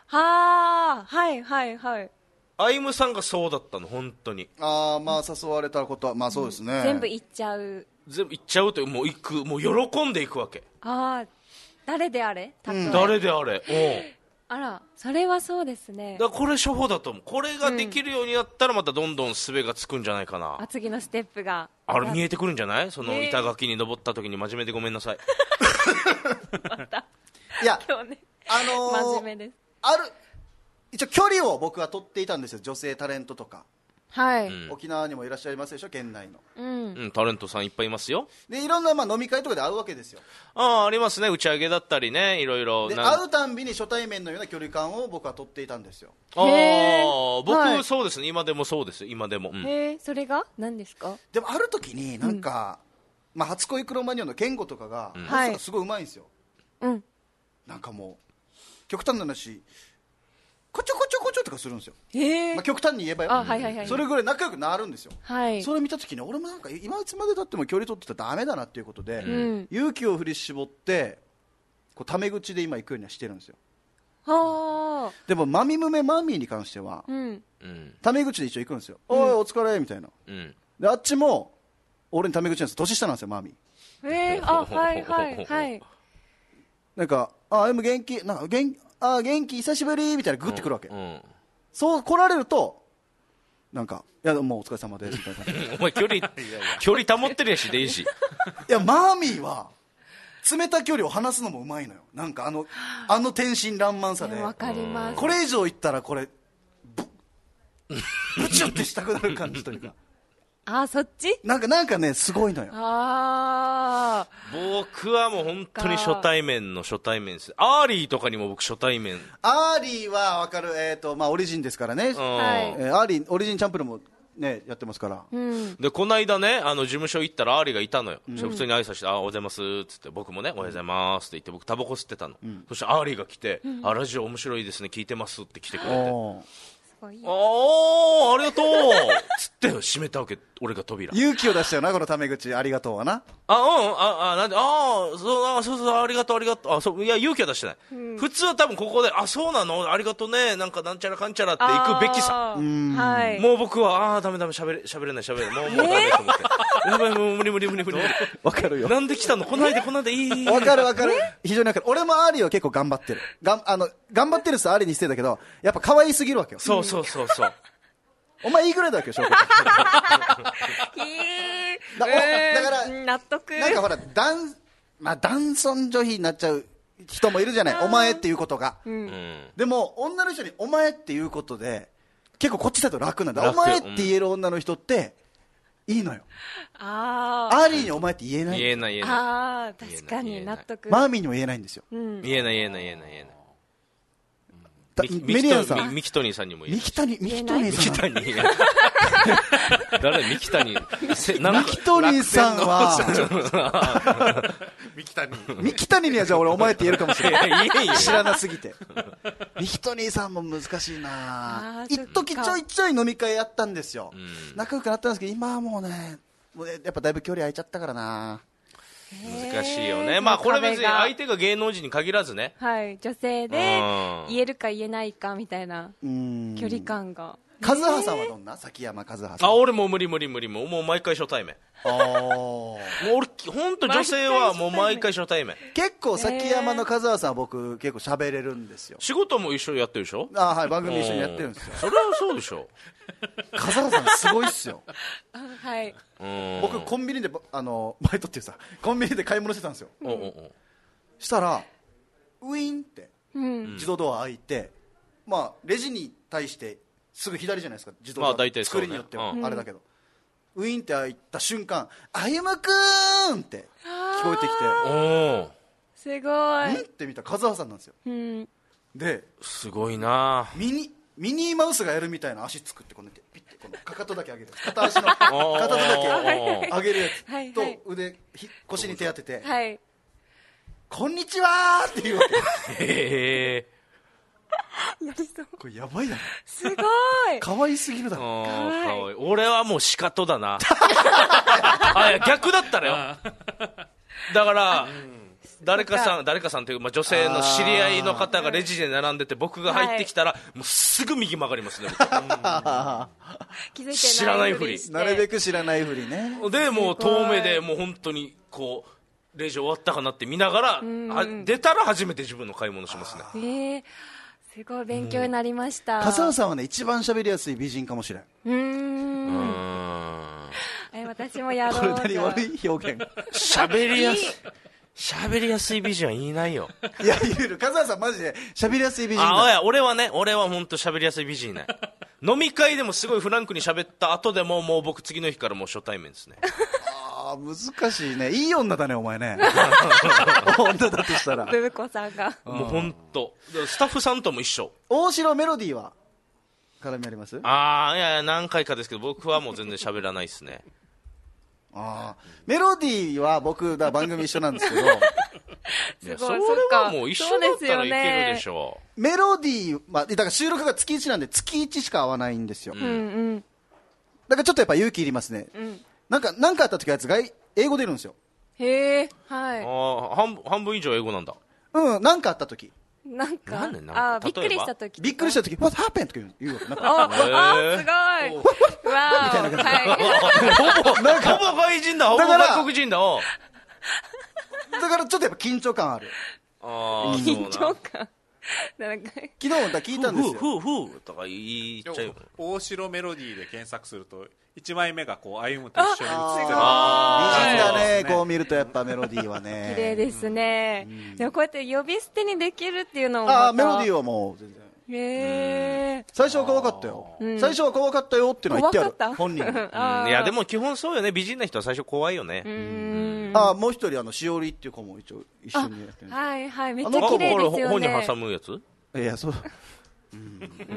はあ、はいはいはい。 アイムさんがそうだったの、本当に。 ああ、まあ誘われたことはまあそうですね、 全部行っちゃう。 全部行っちゃうという、もう行く、もう喜んでいくわけ。 ああ、誰であれ、たとえ、 うん、誰であれ、おう、 あら、それはそうですね。 だからこれ処方だと思う。これができるようになったらまたどんどん術がつくんじゃないかな。 あ、次のステップがあれ見えてくるんじゃない？その板垣に登った時に真面目でごめんなさい。 またいや今日ね、 あのー、 真面目です。 ある一応距離を僕は取っていたんですよ、女性タレントとか。 はい、 うん、 沖縄にもいらっしゃいますでしょ、県内の、 うんうん、タレントさんいっぱいいますよ。 でいろんな、まあ、飲み会とかで会うわけですよ。 ああ、ありますね、打ち上げだったりね、いろいろ。 で会うたんびに初対面のような距離感を僕は取っていたんですよ。 ああ、僕、 はい、 そうですね、今でもそうです、今でも、うん、 へえ、それが何ですか？ でもある時になんか、うん、まあ、初恋クロマニオンの健吾とかが、うん、すごいうまいんですよ、 うん、 なんかもう極端な話こちょこちょこちょとかするんですよ、 へえ、 まあ、極端に言えばよ、 あ、はいはいはい、 それぐらい仲良くなるんですよ、 はい、 それ見た時に俺もなんか今いつまでたっても距離取ってたらダメだなっていうことで、 うん、 勇気を振り絞ってこうタメ口で今行くようにはしてるんですよ。 はあ、 でもマミムメマミーに関しては、 うん、 タメ口で一応行くんですよ、うん、おいお疲れみたいな、うん、であっちも俺にタメ口なんですよ、年下なんですよマミー。えー、あ、はいはいはいなんかあでも元気なんか元あ元気久しぶりみたいなグッてくるわけ、うんうん、そう来られるとなんかいやもうお疲れ様ですみたいな感じお前距離距離保ってるやしデイジー。 いやマーミーは冷た距離を離すのもうまいのよ。なんかあのあの天真爛漫さでわかります。 これ以上いったらこれブブチュってしたくなる感じというかあ、そっちなんかなんかねすごいのよ。 あ僕はもう本当に初対面の初対面です。アーリーとかにも僕初対面。 アーリーは分かる、えーとまあ、オリジンですからね、うん、えー、アーリーオリジンチャンプルも、ね、やってますから、 うん、 でこの間ねあの事務所行ったらアーリーがいたのよ、うん、普通に挨拶してあおはようございますっつって僕もねおはようございますって言って僕タバコ吸ってたの、うん、そしてアーリーが来て、うん、あラジオ面白いですね聞いてますって来てくれて、ああありがとうつって閉めたわけ俺が扉。 勇気を出したよなこのタメ口ありがとうはな。 あうんああなんでああそうあそうそうありがとうありがとうあそういや勇気は出してない、うん、普通は多分ここであそうなのありがとうねなんかなんちゃらかんちゃらって行くべきさ。 うんはいもう僕はあダメダメしゃべれしゃべれないしゃべれないもうもうダメと思って、えー、やばいもう無理無理無理無理わかるよなんで来たの来ないで来ないでいいわかるわかる非常にわかる。俺もアーリーは結構頑張ってるがんあの頑張ってるっすアーリーにしてたけどやっぱ可愛すぎるわけよ。 そうそうそうそうお前いいぐらいだっけ翔子だ, だから納得なんかほら男、まあ、男尊女卑になっちゃう人もいるじゃないお前っていうことが、うん、でも女の人にお前っていうことで結構こっちだと楽なんだ。お前って言える女の人っていいのよ。 あアーリーにお前って言えない言えない言えないあ確かに納得。 マーミーにも言えないんですよ、 うん、 言えない言えない言えない言えないメリアンさんミキトニーさんにも言えない。 ミキタニミキトニーさんミキタニ誰ミキタニミキトニーさんはミキタニミキタニにはじゃあ俺お前って言えるかもしれないいや知らなすぎてミキトニーさんも難しいな。一時ちょいちょい飲み会やったんですよ、うん、仲良くなったんですけど今はもうねもうねやっぱだいぶ距離空いちゃったからな。 難しいよね。まあこれ別に相手が芸能人に限らずね、 はい、女性で言えるか言えないかみたいな距離感が。 和葉さんはどんな？崎山和葉さん。 あ俺もう無理無理無理もうもう毎回初対面。あもう俺本当女性はもう毎回初対面。 結構崎山の和葉さんは僕結構喋れるんですよ。 仕事も一緒にやってるでしょ。 あはい番組一緒にやってるんですよ。 それはそうでしょ。 和葉さんすごいっすよ。 はい僕コンビニであのバイトっていうさコンビニで買い物してたんですよ、うん、したらウィーンって、うん、自動ドア開いて、まあ、レジに対してすぐ左じゃないですか自動ドア、まあ、作りによっては、うん、あれだけどウィーンって開いた瞬間あゆむくーんって聞こえてきておすごいんって見たら和葉さんなんですよ、うん、 ですごいなミニミニーマウスがやるみたいな足作ってこのピッてこのかかとだけ上げる片足のかかとだけ上げるやつはい、 と腕腰に手当てて、 はい、 こんにちはーって言うわけへーやりそうこれやばいなすごい可愛すぎるだろかわいい俺はもうシカトだなあいや逆だったらよだから、うん誰かさん誰かさんという、まあ、女性の知り合いの方がレジで並んでて僕が入ってきたら、はい、もうすぐ右曲がりますね。 気づいてない知らないふりなるべく知らないふりね。 でもう遠目でもう本当にこうレジ終わったかなって見ながら、出たら初めて自分の買い物しますね。 えー、すごい勉強になりました。 笠尾さんはね一番喋りやすい美人かもしれん。 うーんえ私もやろう。 これ何悪い表現。 喋りやすい喋りやすい美人はいないよ。 いやいる。笠尾さんマジで喋りやすい美人だ。 あいや俺はね俺は本当喋りやすい美人いない。飲み会でもすごいフランクに喋った後でももう僕次の日からもう初対面ですね。 あ難しいね。いい女だねお前ね。女だとしたらブブ子さんがもう本当スタッフさんとも一緒。 大城メロディーは絡みあります？ ああいやいや何回かですけど僕はもう全然喋らないですね。 あメロディーは僕だ番組一緒なんですけどいやそれはもう一緒だったらいけるでしょう。 メロディー、まあ、だから収録が月いちなんで月いちしか合わないんですよ、 うんうん、 だからちょっとやっぱ勇気いりますね、うん、なんか何かあった時はやつが英語出るんですよ。 へえ、はい。 あ半半分以上英語なんだ。 うん、何かあった時なんかなんでなんかあびっくりした時びっくりした時 What happened? とか言うわけなんかああすごいわーみたいな感じなんかほぼ外人だほぼ外国人だおだからちょっとやっぱ緊張感ある。 あ緊張感なんか昨日だ聞いたんですよ。 ふうふうふうとか言っちゃうよ。 大城メロディーで検索するといちまいめがこう歩むと一緒に映ってる。 美人だね、こう見るとやっぱメロディーはね綺麗ですね、うん、でもこうやって呼び捨てにできるっていうのもああメロディーはもう全然へえ。 最初は怖かったよ、うん、最初は怖かったよっていうのは言ってある本人うん、 いやでも基本そうよね。美人な人は最初怖いよね。 うんあもう一人あのしおりっていう子も一応一緒にやってるんです。 はいはいめっちゃ綺麗ですよね。 本に挟むやついやそううん、うん、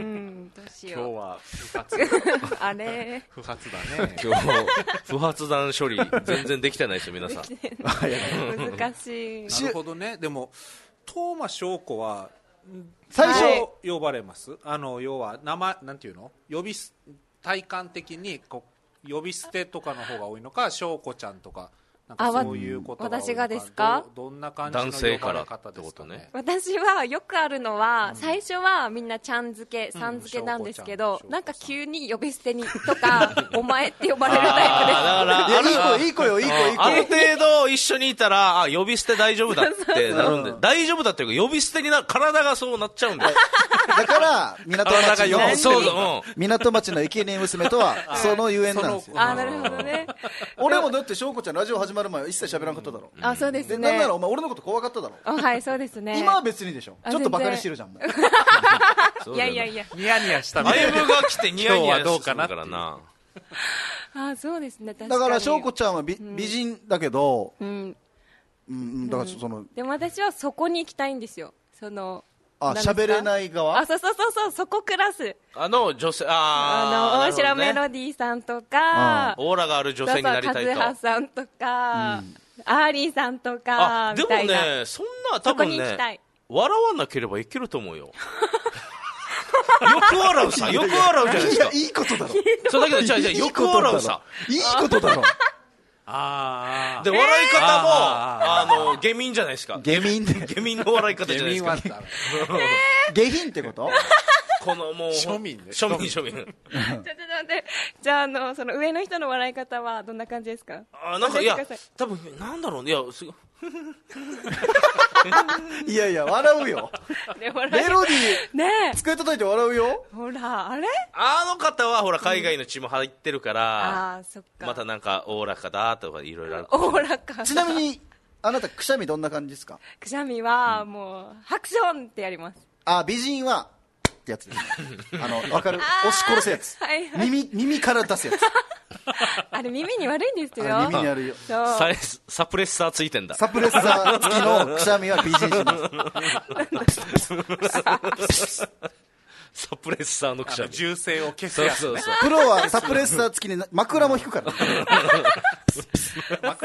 どうしよう。 今日は不発あれ不発だね今日不発弾処理全然できてないですよ皆さん難しい。 なるほどね。でも東間翔子は最初、 はい、呼ばれます。あの要は名前なんていうの呼び体感的にこう呼び捨てとかの方が多いのか翔子ちゃんとかなんかそういうことが多いのか。 私がですか。 ど, どんな感じの呼ばれ方ですかね。 男性からってことね。 私はよくあるのは、うん、最初はみんなちゃん付けさん付けなんですけど、うん、なんか急に呼び捨てにとかお前って呼ばれるタイプです。 だからいい子いい子よいい子いい子。 ある程度一緒にいたらあ呼び捨て大丈夫だってなるんで大丈夫だっていうか呼び捨てにな体がそうなっちゃうんでだから港町のそうそう、 港町の生贄娘とはそのゆえんなんですよ。 あなるほどね。 俺もだって翔子ちゃんラジオ始まる前は一切喋らんかっただろ。 あそうですね。 なんならお前俺のこと怖かっただろ。 あはいそうですね。 今は別にでしょ。ちょっとバカにしてるじゃんもう。いやいやいやニヤニヤしたみたいな。 ライブが来てニヤニヤしてるからな。 あそうですね。 だから翔子ちゃんは 美,、うん、美人だけど、 うんうん、だからその、うん、 でも私はそこに行きたいんですよ。そのあ喋れない側。 あそうそうそうそうそこクラス。 あの女性ああの大城メロディーさんとか、 オーラがある女性になりたいと。 そうそうカズハさんとか、うん、アーリーさんとかみたいな。でもねそんな多分ね笑わなければいけると思うよ。よく笑うさよく笑うじゃないですか。 いやいいことだろ。 そうだけどじゃあじゃあよく笑うさいいことだろ。 あで笑い方も、えー、あの下民じゃないですか。 下民で下民の笑い方じゃないですか。 下品ってこと？ このもう庶民で庶民庶民。 ちょっと待ってじゃああのその上の人の笑い方はどんな感じですか？ あなんかいや多分なんだろうねいやすごい。 いやいや笑うよ。メロディーね机叩いて笑うよ。 ほらあれあの方はほら海外の血も入ってるから、 うん、あそっかまたなんかおおらかだとかいろいろある。 おおらか。 ちなみにあなたくしゃみどんな感じですか？ くしゃみはもうハクションってやります。 あ美人はってやつですね。あの分かる押し殺すやつ、はいはい、耳, 耳から出すやつ。 あれ耳に悪いんですよ。 耳に悪いよ。 サ, サプレッサーついてんだ。 サプレッサー付きのくしゃみは美人します。 サプレッサーのくしゃみ銃声を消すやつ、ね、 そうそうそうプロはサプレッサー付きに枕も引くから。 枕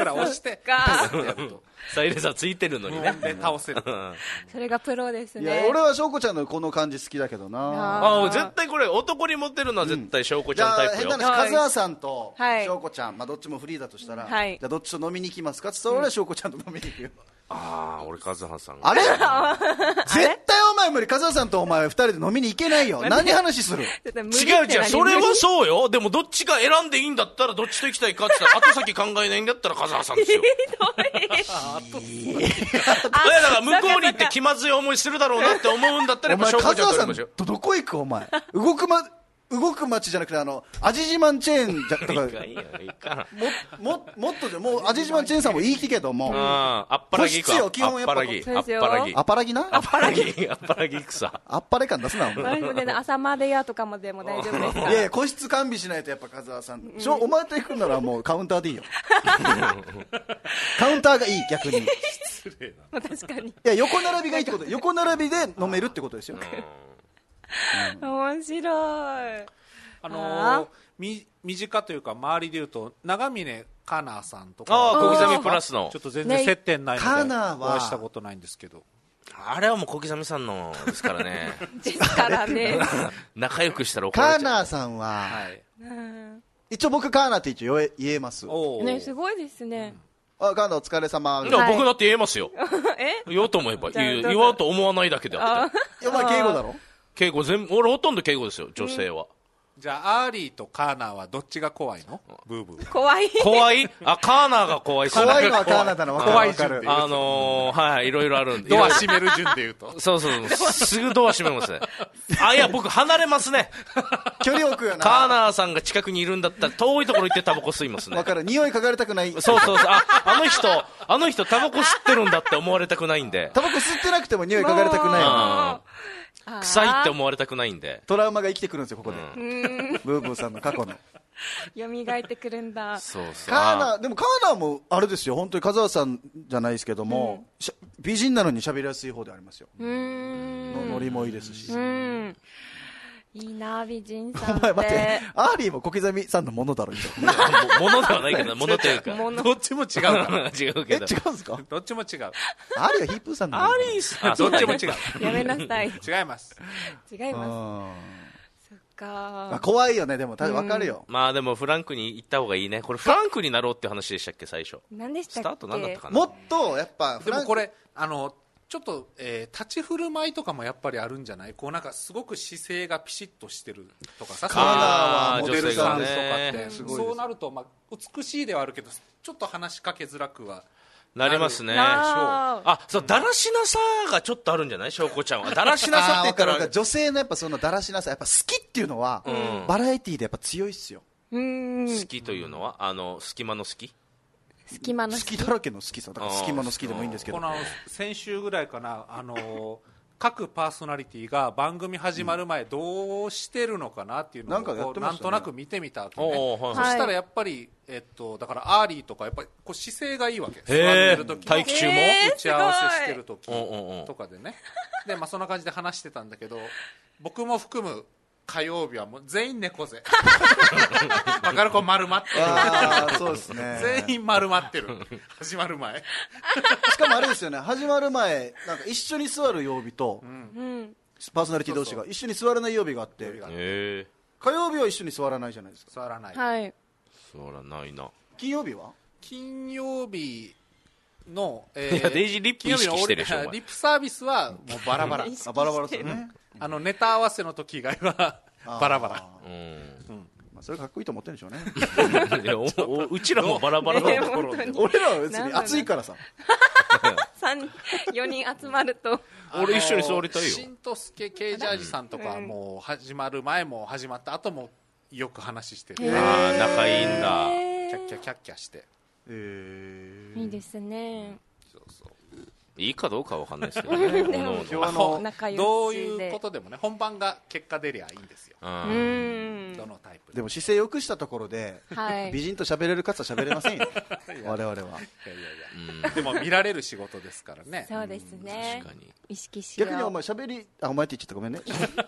ら押してかやるとサイレンサーついてるのにね。 で倒せる。 それがプロですいやね。 俺は翔子ちゃんのこの感じ好きだけどな。 ああ、絶対これ男にモテるのは絶対翔子ちじゃあゃんタイプよ。 変な話、カズハさんとはい翔子ちゃん、まあどっちもフリーだとしたら、 はいじゃあどっちと飲みに行きますかって言ったら俺は翔子ちゃんと飲みに行くよ。 ああ、俺カズハさん。 あれ絶対お前無理。カズハさんとお前二人で飲みに行けないよ。何話する？ ちょっと無理って違う違う、 何それはそうよ。でもどっちか選んでいいんだったらどっちと行きたいかって言ったら後先考えないんだったらカズハさんですよ。いやだから向こうに行って気まずい思いするだろうなって思うんだったらお前やっぱ翔子ちゃんカズハさんとやりましょう。 とどこ行くお前。動くま、動く街じゃなくてあの、味自慢チェーンじゃとか、 いいかいいよいいか。 も、も、もっとじゃ、もう味自慢チェーンさんもいいけども、 ああ、あっぱらぎ行くわ。 個室よ基本やっぱあっぱらぎ。あっそうですよぱらぎ。 アパラギなあっぱらぎ。あっぱらぎ行くさ。 あっぱれ感出すな、お前。 私もね朝までやとかもでも大丈夫ですかいやいや、個室完備しないとやっぱカズハさん。しょお前と行くならもうカウンターでいいよ。カウンターがいい、逆に。い確かにや、横並びがいいってこと。横並びで飲めるってことですよ。 面白いあのー、み身近というか周りでいうと長峰カナーさんとかああ、小刻みプラスのちょっ。と全然接点ないので、 カナーはお会いしたことないんですけど、 あれはもう小刻みさんのですからね。 ですからね仲良くしたら怒られちゃう。 カーナーさんは、 はい、 一応僕カーナーって一応言え言えます。 おーねすごいですねあ、カーナーお疲れ様。 いや僕だって言えますよ。 え言おうと思えばじゃあ言うどうぞ言おうと思わないだけであって。 いや、お前敬語だろ？ 敬語全部、俺ほとんど敬語ですよ、女性は。 じゃあアーリーとカーナーはどっちが怖いの？ブーブー怖い怖いあ、カーナーが怖いっすね。 怖いのはカーナーだな、わかる怖いわかる。 あのー、はい、いろいろあるんで。 ドア閉める順で言うとそうそうそう。すぐドア閉めますね。あ、いや、僕離れますね。 距離置くよな。 カーナーさんが近くにいるんだったら遠いところ行ってタバコ吸いますね。 わかる。匂い嗅がれたくない。 そうそうそう。あ、あの人、あの人タバコ吸ってるんだって思われたくないんで。 タバコ吸ってなくても匂い嗅がれたくないよな。 うん。臭いって思われたくないんで。 トラウマが生きてくるんですよ、ここで。 うんブーブーさんの過去の。 蘇ってくるんだそうそう。 カーナー、でもカーナーもあれですよ、本当に風和さんじゃないですけども、しゃ美人なのに喋りやすい方でありますよ。 うーんノリもいいですし。 うんいいな美人さんってお前待って、アーリーも小刻みさんのものだろ、一応あもものではないけど、ものというか。 ものどっちも違うからえ、 違うけど。 違うんですか？ どっちも違うアーリーはヒップーさんのもの。 アリーさん。 あどっちも違うやめなさい違います違いますあそっーあか怖いよね、でも、たわかるよ。 まあでもフランクに行った方がいいね。これフランクになろうって話でしたっけ、最初。 何でしたっけスタート何だったかな。 もっと、やっぱ、フランでもこれあのちょっと、えー立ち振る舞いとかもやっぱりあるんじゃない？こうなんかすごく姿勢がピシッとしてるとかさ、 カーナーはモデルさんとか女性がって、 ねすごいですそうなると、まあ、美しいではあるけどちょっと話しかけづらくはなりますね。 なあ、そう、だらしなさがちょっとあるんじゃない翔子ちゃんは。だらしなさってあー言ったらわかるわかる。女性のやっぱそのだらしなさ、やっぱ好きっていうのは、 んバラエティーでやっぱ強いっすよ。 うーん好きというのは、あの、隙間の好き隙間の好きだらけの好きさ。だから隙間の好きでもいいんですけどこ。の先週ぐらいかなあの各パーソナリティが番組始まる前どうしてるのかなっていうのなんかやをこうってましたねなんとなく見てみたわけね。 おーはいはいそしたらやっぱり、えっと、だからアーリーとかやっぱりこう姿勢がいいわけ。座へーってる時待機中もへー打ち合わせしてる時うんうんうんとかでね。で、まあそんな感じで話してたんだけど、僕も含む火曜日はもう全員猫背。わかる？こう丸まってる。 ああ、そうですね。 全員丸まってる。始まる前。 しかもあれですよね、始まる前、なんか一緒に座る曜日と、 うんパーソナリティ同士が一緒に座らない曜日があって、 へえ。 火曜日は一緒に座らないじゃないですか。 座らない。 はいそらないな。 金曜日は金曜日の、えいやデイジーリップ意識してるでしょお前金曜日の俺リップサービスはもうバラバラ。 あ、バラバラですよね。 あのネタ合わせの時以外はバラバラ。 うん。 まあ、それかっこいいと思ってるんでしょうね。 いやおおうちらもバラバラねだところで。 本当に俺らは別に暑いからさ。 三よにん集まると俺一緒に座りたいよ。 しんとすけ系ジャージさんとかはもう始まる前も始まった後もよく話してる。 ああ、仲いいんだ。 キャッキャキャッキャして。 えいいですねそうそう。 いいかどうかは分かんないですけどね。 でもおのおの今日の仲良しでどういうことでもね、本番が結果出りゃいいんですよ。 ううんーんどのタイプででも姿勢良くしたところで、 はい美人と喋れるかつは喋れませんよ。我々は。 いやいやいや、でも見られる仕事ですからね。 そうですね確かに。 意識しよう逆にお前喋り、あ、お前って言っちゃったごめんね。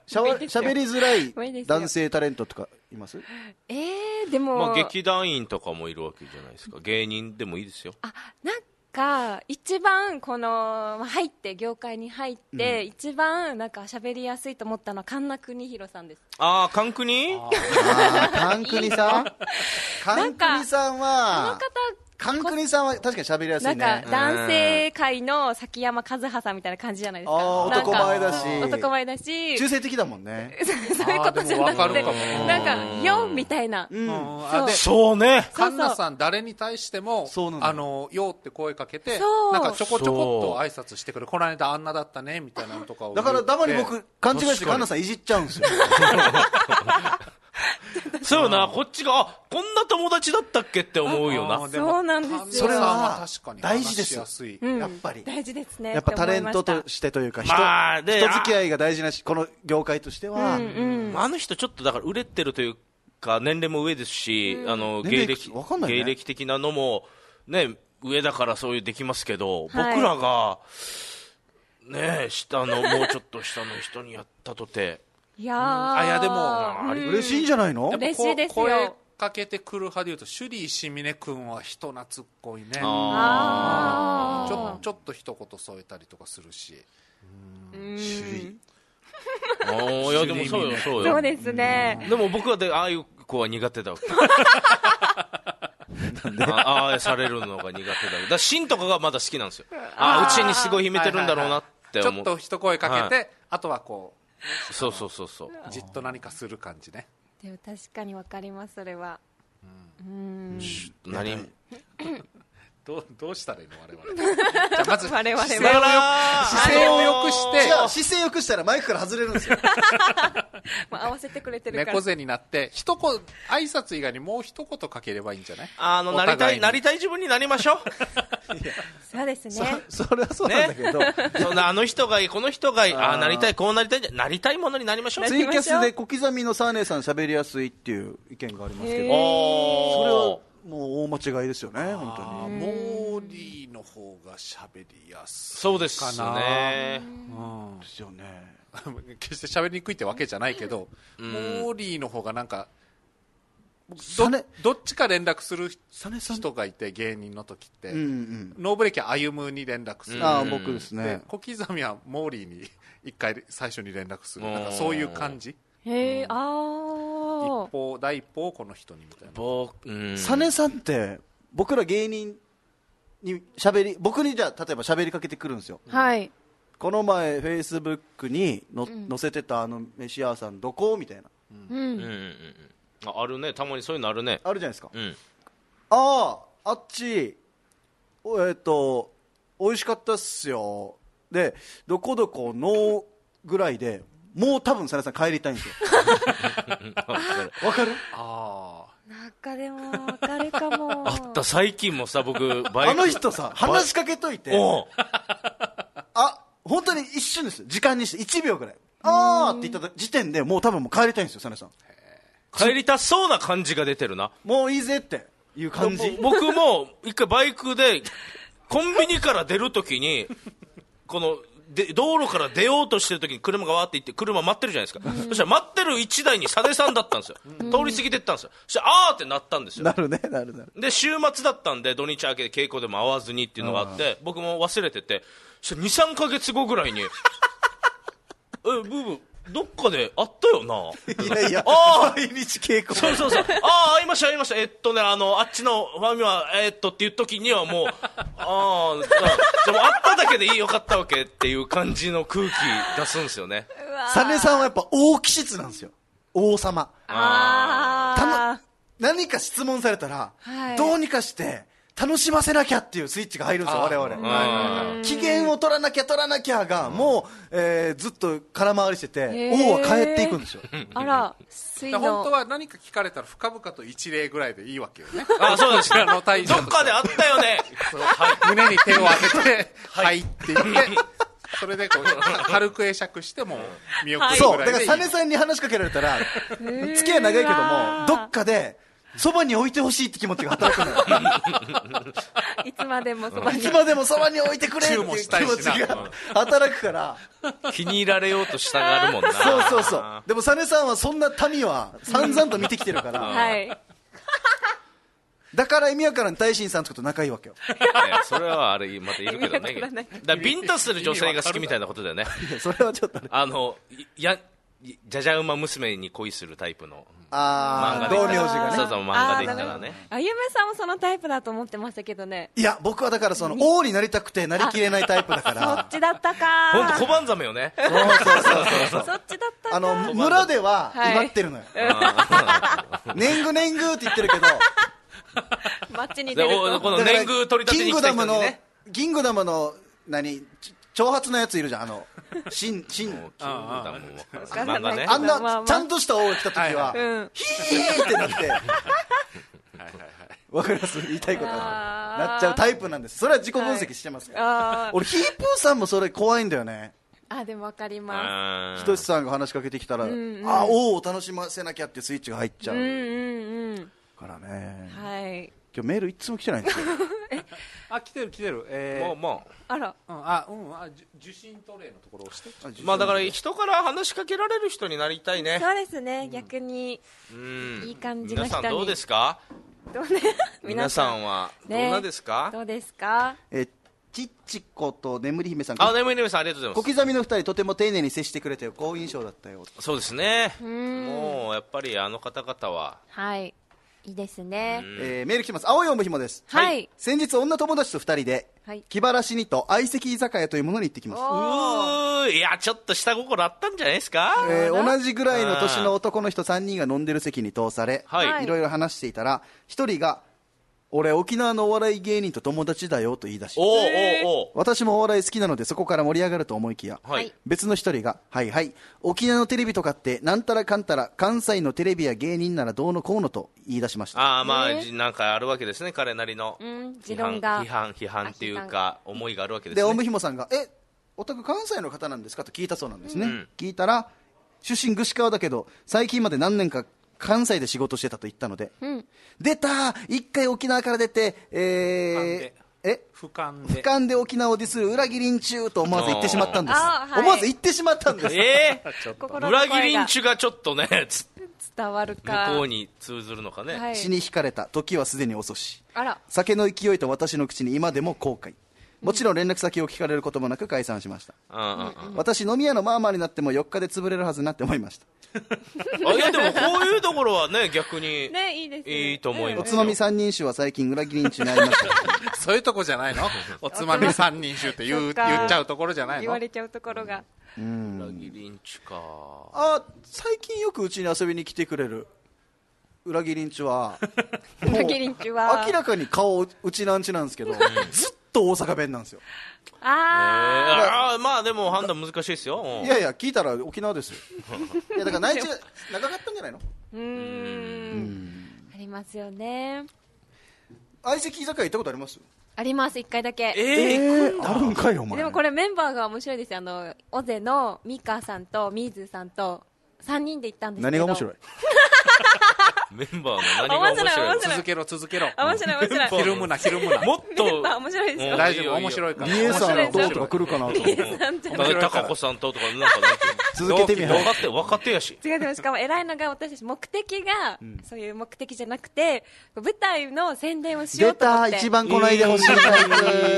しゃわ喋りづらいもういいですよ男性タレントとかいます？ えー、でも、 まあ、劇団員とかもいるわけじゃないですか。芸人でもいいですよ。 あ、なんか一番このまあ入って業界に入って、うん、一番なんか喋りやすいと思ったのは神田邦弘さんです。 ああ、カンクニ？ ああ、カンクニさん？カンクニさんは、この方カンクニさんは確かに喋りやすいね。 なんか男性界の崎山和葉さんみたいな感じじゃないですか。 あ、男前だし、 男前だし、 中性的だもんね。 そういうことじゃなくて、なんかよみたいな。 うん、 そう、そうね。 カンナさん誰に対してもあのよって声かけて、なんかちょこちょこっと挨拶してくる。この間あんなだったねみたいなのとかを。 だからたまに僕勘違いしてカンナさんいじっちゃうんですよ。 そうよな、こっちがあこんな友達だったっけって思うよな。 そうなんですよ。 それは大事ですよ、うん、やっぱり大事ですね。 やっぱタレントとしてというか、人、まあ、人付き合いが大事なし、この業界としては、うんうん、あの人ちょっとだから売れてるというか年齢も上ですし、うん、あの芸歴、ね、芸歴的なのもね上だからそういうできますけど、はい、僕らがね下のもうちょっと下の人にやったとて。 いやー、 あ、いやでも、 うん、嬉しいんじゃないの？ 嬉しいですよ。 声かけてくる派でいうとシュリーシミネ君は人懐っこいね。 あちょ、ちょっと一言添えたりとかするし。 うん、シュリー。あ、いやでもそうよそうよ。 そうですね。 でも僕はでああいう子は苦手だわけ。ああされるのが苦手だ。だからシンとかがまだ好きなんですよ。ああうちにすごい秘めてるんだろうなって思う。 ちょっと一声かけて、はい、あとはこう。 そうそうそうそう。 じっと何かする感じね。 でも確かにわかりますそれは。 うん。何？ どうどうしたらいいの我々。じゃまず我々は姿勢をよくして。 姿勢よくしたらマイクから外れるんですよ。 まあ合わせてくれてるから。 猫背になって一言挨拶以外にもう一言かければいいんじゃない？ あのなりたいなりたい自分になりましょう。 そうですね。 そ, それはそうなんだけど、ね、 そんなあの人がいいこの人がいいああなりたいこうなりたいじゃなりたいものになりましょう。 ツイキャスで小刻みのサーネさん喋りやすいっていう意見がありますけど、それはもう大間違いですよね本当に。 モーリーの方が喋りやすい。 そうですね。 うんですよね。 決して喋りにくいってわけじゃないけど、モーリーの方がなんか ど, どっちか連絡する人がいて芸人の時って、うんうん、ノーブレーキは歩むに連絡する。 ああ僕ですね。 小刻みはモーリーに一回最初に連絡する。なんかそういう感じ。 へえ、ああ。 一歩第一歩をこの人にみたいな。 僕、うん、 サネさんって僕ら芸人に喋り僕にじゃあ例えば喋りかけてくるんですよ。 はい。 この前フェイスブックにの、うん、載せてたあの飯屋さんどこみたいな。 うんうんうんうん。あ, あるねたまにそういうのあるね。 あるじゃないですか。 うん、 あああっちえー、っと美味しかったっすよ。でどこどこのぐらいで。もう多分サネさん帰りたいんですよ。わかる？ ああ。なんかでもわかるかも。 あった最近もさ僕バイクあの人さ話しかけといて。あ本当に一瞬です時間にしていちびょうぐらい。あーって言った時点でもう多分もう帰りたいんですよサネさん。 帰りたそうな感じが出てるな。 もういいぜっていう感じ。 僕も一回バイクでコンビニから出るときにこので道路から出ようとしてるときに車がわーって行って車待ってるじゃないですか、うん、そしたら待ってる一台にサネさんだったんですよ、うん、通り過ぎてったんですよ。そしたらあーってなったんですよ。 なるねなるなる。で週末だったんで土日明けで稽古でも会わずにっていうのがあって僕も忘れててそしたらにさんかげつごぐらいにえブーブーどっかで会ったよな。 いやいやあ毎日稽古。 そうそうそうああ会いました会いましたえっとねあのあっちのファミはえっとっていう時にはもうああでも会っただけでいいよかったわけっていう感じの空気出すんですよね。 サネさんはやっぱ大気質なんですよ。王様。 ああ何か質問されたら、はい、どうにかして楽しませなきゃっていうスイッチが入るんですよ我々。機嫌を取らなきゃ取らなきゃがもう、えー、ずっと空回りしてて王は帰っていくんですよ。 あら水の本当は何か聞かれたら深々と一例ぐらいでいいわけよね。 あそうですねあのどっかであったよねはい、胸に手を当ててはいって言ってそれでこう軽く会釈しても見送るぐらいでいい。 そうだからサネさんに話しかけられたら付き合い長いけどもどっかでそばに置いてほしいって気持ちが働くのよいつまでもそばにいつまでもそばに置いてくれっていう気持ちが働くから気に入られようとしたがるもんな。 そうそうそう。でもサネさんはそんな民は散々と見てきてるからはいだから意味わからん大臣さんと仲いいわけよ。 いやそれはあれまたいるけどね。だからビンタする女性が好きみたいなことだよね。 いやそれはちょっとね。 あのやじゃじゃ馬娘に恋するタイプのああ漫画で道明寺がね。 そうそう漫画で言ったらね。 あゆめさんもそのタイプだと思ってましたけどね。 いや僕はだからその王になりたくてなりきれないタイプだかそらっちだったか本当小判ザメよね。 そうそうそうそうそっちだったかあの村では威張ってるのよ、年貢年貢って言ってるけど街に出るとこの年貢取り立てに来た人にね。 キングダムの何長髪のやついるじゃん、あのシンシン漫画ね。 あんなちゃんとした王が来た時はヒーってなってわかります、言いたいことがなっちゃうタイプなんです。それは自己分析してますから、はい、俺ヒープーさんもそれ怖いんだよね。 あでも分かります。 ひとしさんが話しかけてきたら、うんうん、あ王を楽しませなきゃってスイッチが入っちゃう、うんうんうん、からね、 はい、 今日メールいつも来てないんですよあ来てる来てる、えー、 まあまああら、 うん、あうんあ受信トレイのところを押してまあだから人から話しかけられる人になりたいね。 そうですね、逆に、うん、いい感じの人に。 皆さんどうですかどう、ね、 皆さんはどんなですか、 ね、どうですか。 えちっちこと眠り姫さん、 あ眠り姫さんありがとうございます。 小刻みの二人とても丁寧に接してくれて好印象だったよ。 そうですね、もうやっぱりあの方々ははいいいですね、 えー、メール来てます。青いおむひもです、 はい、 先日女友達と二人で、はい、気晴らしにと相席居酒屋というものに行ってきました。 うーいやちょっと下心あったんじゃないですか、 えー、同じぐらいの年の男の人さんにんが飲んでる席に通され、はい、いろいろ話していたら一人が俺沖縄のお笑い芸人と友達だよと言い出し、おーおーおー私もお笑い好きなのでそこから盛り上がると思いきや、はい、別の一人がはいはい沖縄のテレビとかってなんたらかんたら関西のテレビや芸人ならどうのこうのと言い出しました。 ああまあなんかあるわけですね、彼なりの、うん、 持論が批判批判っていうか思いがあるわけですね。 でおむひもさんがえおたく関西の方なんですかと聞いたそうなんですね、うん、聞いたら出身串川だけど最近まで何年か関西で仕事してたと言ったので、うん、出た一回沖縄から出て、えー、え俯瞰で俯瞰で沖縄をディスる裏切りんちゅうと思わず言ってしまったんです、はい、思わず言ってしまったんです、 えー、裏切りんちゅうがちょっとね伝わるか向こうに通ずるのかね、 はい、 死に引かれた時はすでに遅し、 あら酒の勢いと私の口に今でも後悔。もちろん連絡先を聞かれることもなく解散しました、うんうんうん、私飲み屋のマーマーになってもよっかで潰れるはずなって思いましたあいやでもこういうところはね逆にねいいですね、 いいと思います。 おつまみ三人衆は最近裏切りんちゅうにありましたそういうとこじゃないのおつまみ三人衆って言う言っちゃうところじゃないの、 言われちゃうところが、 うん、裏切りんちゅか。 あ最近よくうちに遊びに来てくれる裏切りんちゅは裏切りんちゅは明らかに顔うちなんちなんですけどずっと大阪弁なんですよ。 あーあーまあでも判断難しいですよ。 いやいや聞いたら沖縄ですよいやだから内地が長かったんじゃないの。 うーんありますよね。 相席居酒屋行ったことあります？ あります、いっかいだけ。 えー、あるんかいお前。 でもこれメンバーが面白いですよ。あの尾瀬のミカさんとミーズさんとさんにんで行ったんですけど。 何が面白いメンバーの何が面白い。 続けろ続けろ。 面白い面白い。 ひるむなひるむな。 もっと面白いですよ。 大丈夫面白いから。 リエさんととか来るかなと思って。 高子さんととかなんか続けてみよう。 分かって分かってやし。 違うでもしかも偉いのが私たち目的がそういう目的じゃなくて舞台の宣伝をしようと思って。 出た一番来ないでほしいタイプ。 行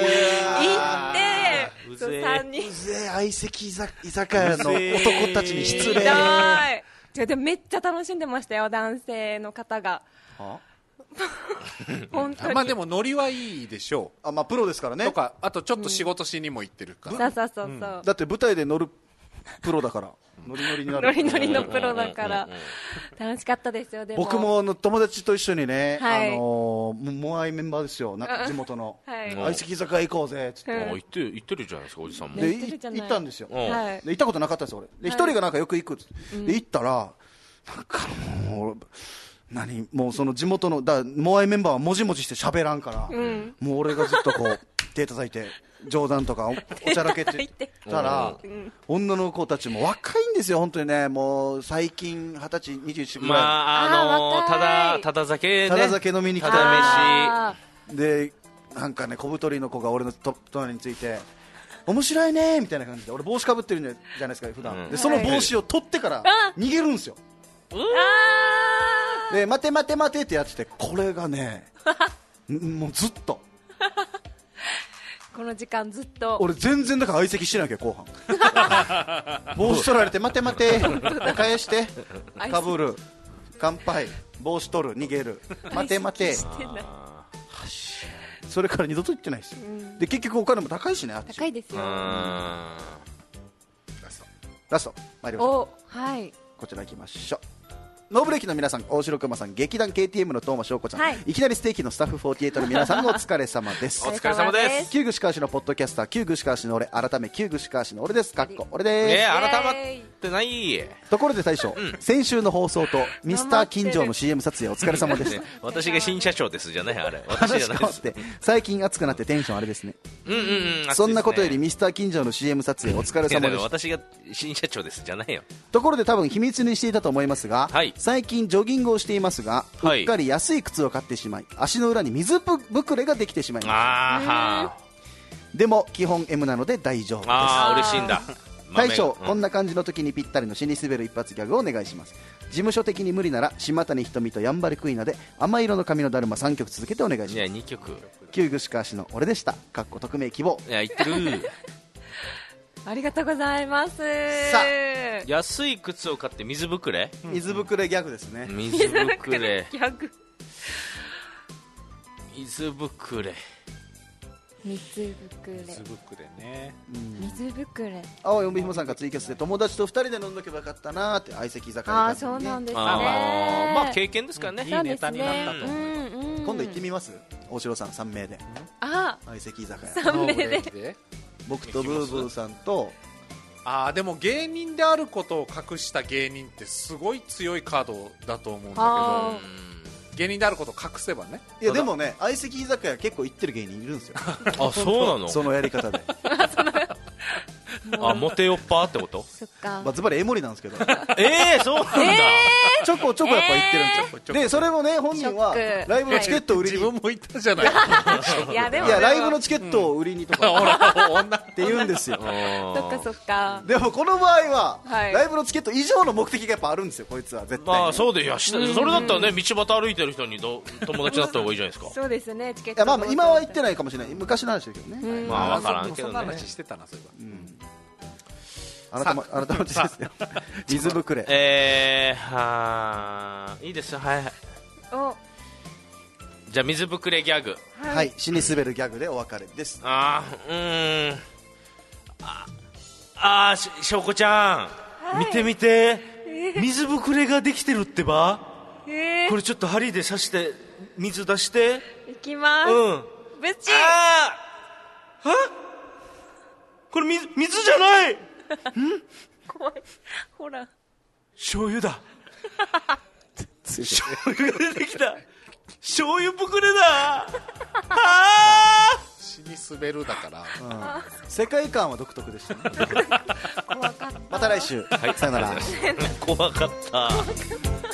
ってそう三人。 うぜ相席居酒屋の男たちに失礼。 でもめっちゃ楽しんでましたよ男性の方が。 は本当にまあでもノリはいいでしょう。 あまあプロですからね。 とかあとちょっと仕事しにも行ってるから、 うん、そうそうそうそう、 うん、だって舞台で乗るプロだからノリノリになるノリノリのプロだから楽しかったですよ。でも僕もの友達と一緒にね、 はい、 あのー、モアイメンバーですよな地元の、 はい、 相席居酒屋行こうぜっつって、 うん、行って行ってるじゃないですかおじさんも。 で行ったんですよ、 はい、 で行ったことなかったです俺で一、はい、人がなんかよく行くっつって、で行ったらなんかもう何もうその地元のだモアイメンバーはもじもじして喋らんから、うん、もう俺がずっとこう手叩いて冗談とか お, おちゃらけてたら、うん、女の子たちも若いんですよ本当にね。もう最近はたちにじゅういちぐらい、 まああのー、ただただ酒ね、 ただ酒飲みに来て、 ただ飯でなんかね小太りの子が俺のと隣について面白いねみたいな感じで、俺帽子かぶってるじゃないですか普段、うん、でその帽子を取ってから逃げるんですよ、はい、で待て待て待てってやってて、これがねもうずっとこの時間ずっと俺全然だから相席してなきゃ後半帽子取られて待て待て返してかぶる乾杯帽子取る逃げる待て待てそれから二度と行ってないですよ、うん、で結局お金も高いしね、あっち高いですよ。 ラストラスト参りましょう、はい、 こちら行きましょう。ノーブレーキの皆さん、大城熊さん、劇団 ケーティーエム の東間翔子ちゃん、はい、いきなりステーキのスタッフフォーティーエイトの皆さんお疲れ様ですお疲れ様です。 旧串川市のポッドキャスター、旧串川市の俺改め旧串川市の俺です。かっこ俺です。 ね、改まってないところで大将、うん、先週の放送とミスター金城の シーエム 撮影お疲れ様でした私が新社長ですじゃないあれ、私じゃないです。 最近暑くなってテンションあれですね。 うんうんうん、 そんなことよりミスター金城の シーエム 撮影お疲れ様でした。 私が新社長ですじゃないよ。 ところで多分秘密にしていたと思いますが、はい、最近ジョギングをしていますが、はい、うっかり安い靴を買ってしまい足の裏に水ぶくれができてしまいました。 あでも基本 エム なので大丈夫です。 あ嬉しいんだ大将、うん、こんな感じの時にぴったりの死に滑る一発ギャグをお願いします。事務所的に無理なら島谷ひとみとやんばるクイナで甘色の髪のだるまさんきょく続けてお願いします。いやにきょく旧串川市の俺でした。かっこ匿名希望。 いや言ってるありがとうございます。 さあ安い靴を買って水ぶくれ、 水ぶくれギャグですね。 水ぶくれギャグ水ぶくれ水ぶくれ水ぶくれね、 うん、水ぶくれ。 青いおびひもさんがツイキャスで友達とふたりで飲んどけばよかったなーって相席居酒屋、ね、 ああそうなんですね。 あまあ経験ですからね、 うん、いいネタになったと思う、 うんうん、 今度行ってみます。大城さんさん名で、 あ相席居酒屋さん名で僕とブーブーさんと。 あーでも芸人であることを隠した芸人ってすごい強いカードだと思うんだけど、芸人であることを隠せばね。 いやでもね相席居酒屋結構行ってる芸人いるんですよあそうなのそのやり方であモテよっぱーってこと。 そっか、 まあ、ズバリエモリなんですけどえーそうなんだ、えー、ちょこちょこやっぱ行ってるんですよ、えー、でそれもね本人はライブのチケットを売りに、 自分も行ったじゃないいやでもいやライブのチケットを売りにとか、うん、って言うんですよそっかそっか。 でもこの場合は、はい、ライブのチケット以上の目的がやっぱあるんですよこいつは絶対に。 まあそうで、いやそれだったらね道端歩いてる人にど友達だった方がいいじゃないですかそうですね、チケット。 いや、まあ、今は行ってないかもしれない、昔の話だけどね、 うん、まあ分からんけどね。 そんな話してたなそういえば、うん改ま改めてですよ水ぶくれ。 えー、はーいいですよ、はいはい。 おじゃあ水ぶくれギャグ、 はい、はい、死に滑るギャグでお別れです。 あーうーんああーししょうこちゃん、はい、見て見て、えー、水ぶくれができてるってば、えー、これちょっと針で刺して水出していきます。 うんブチあーはこれ 水, 水じゃないん怖い、ほら醤油だ醤油が出てきた醤油ぶくれだあ死に滑るだから、 うん、世界観は独特でしたね怖かった。 また来週、はい、さよなら怖かった。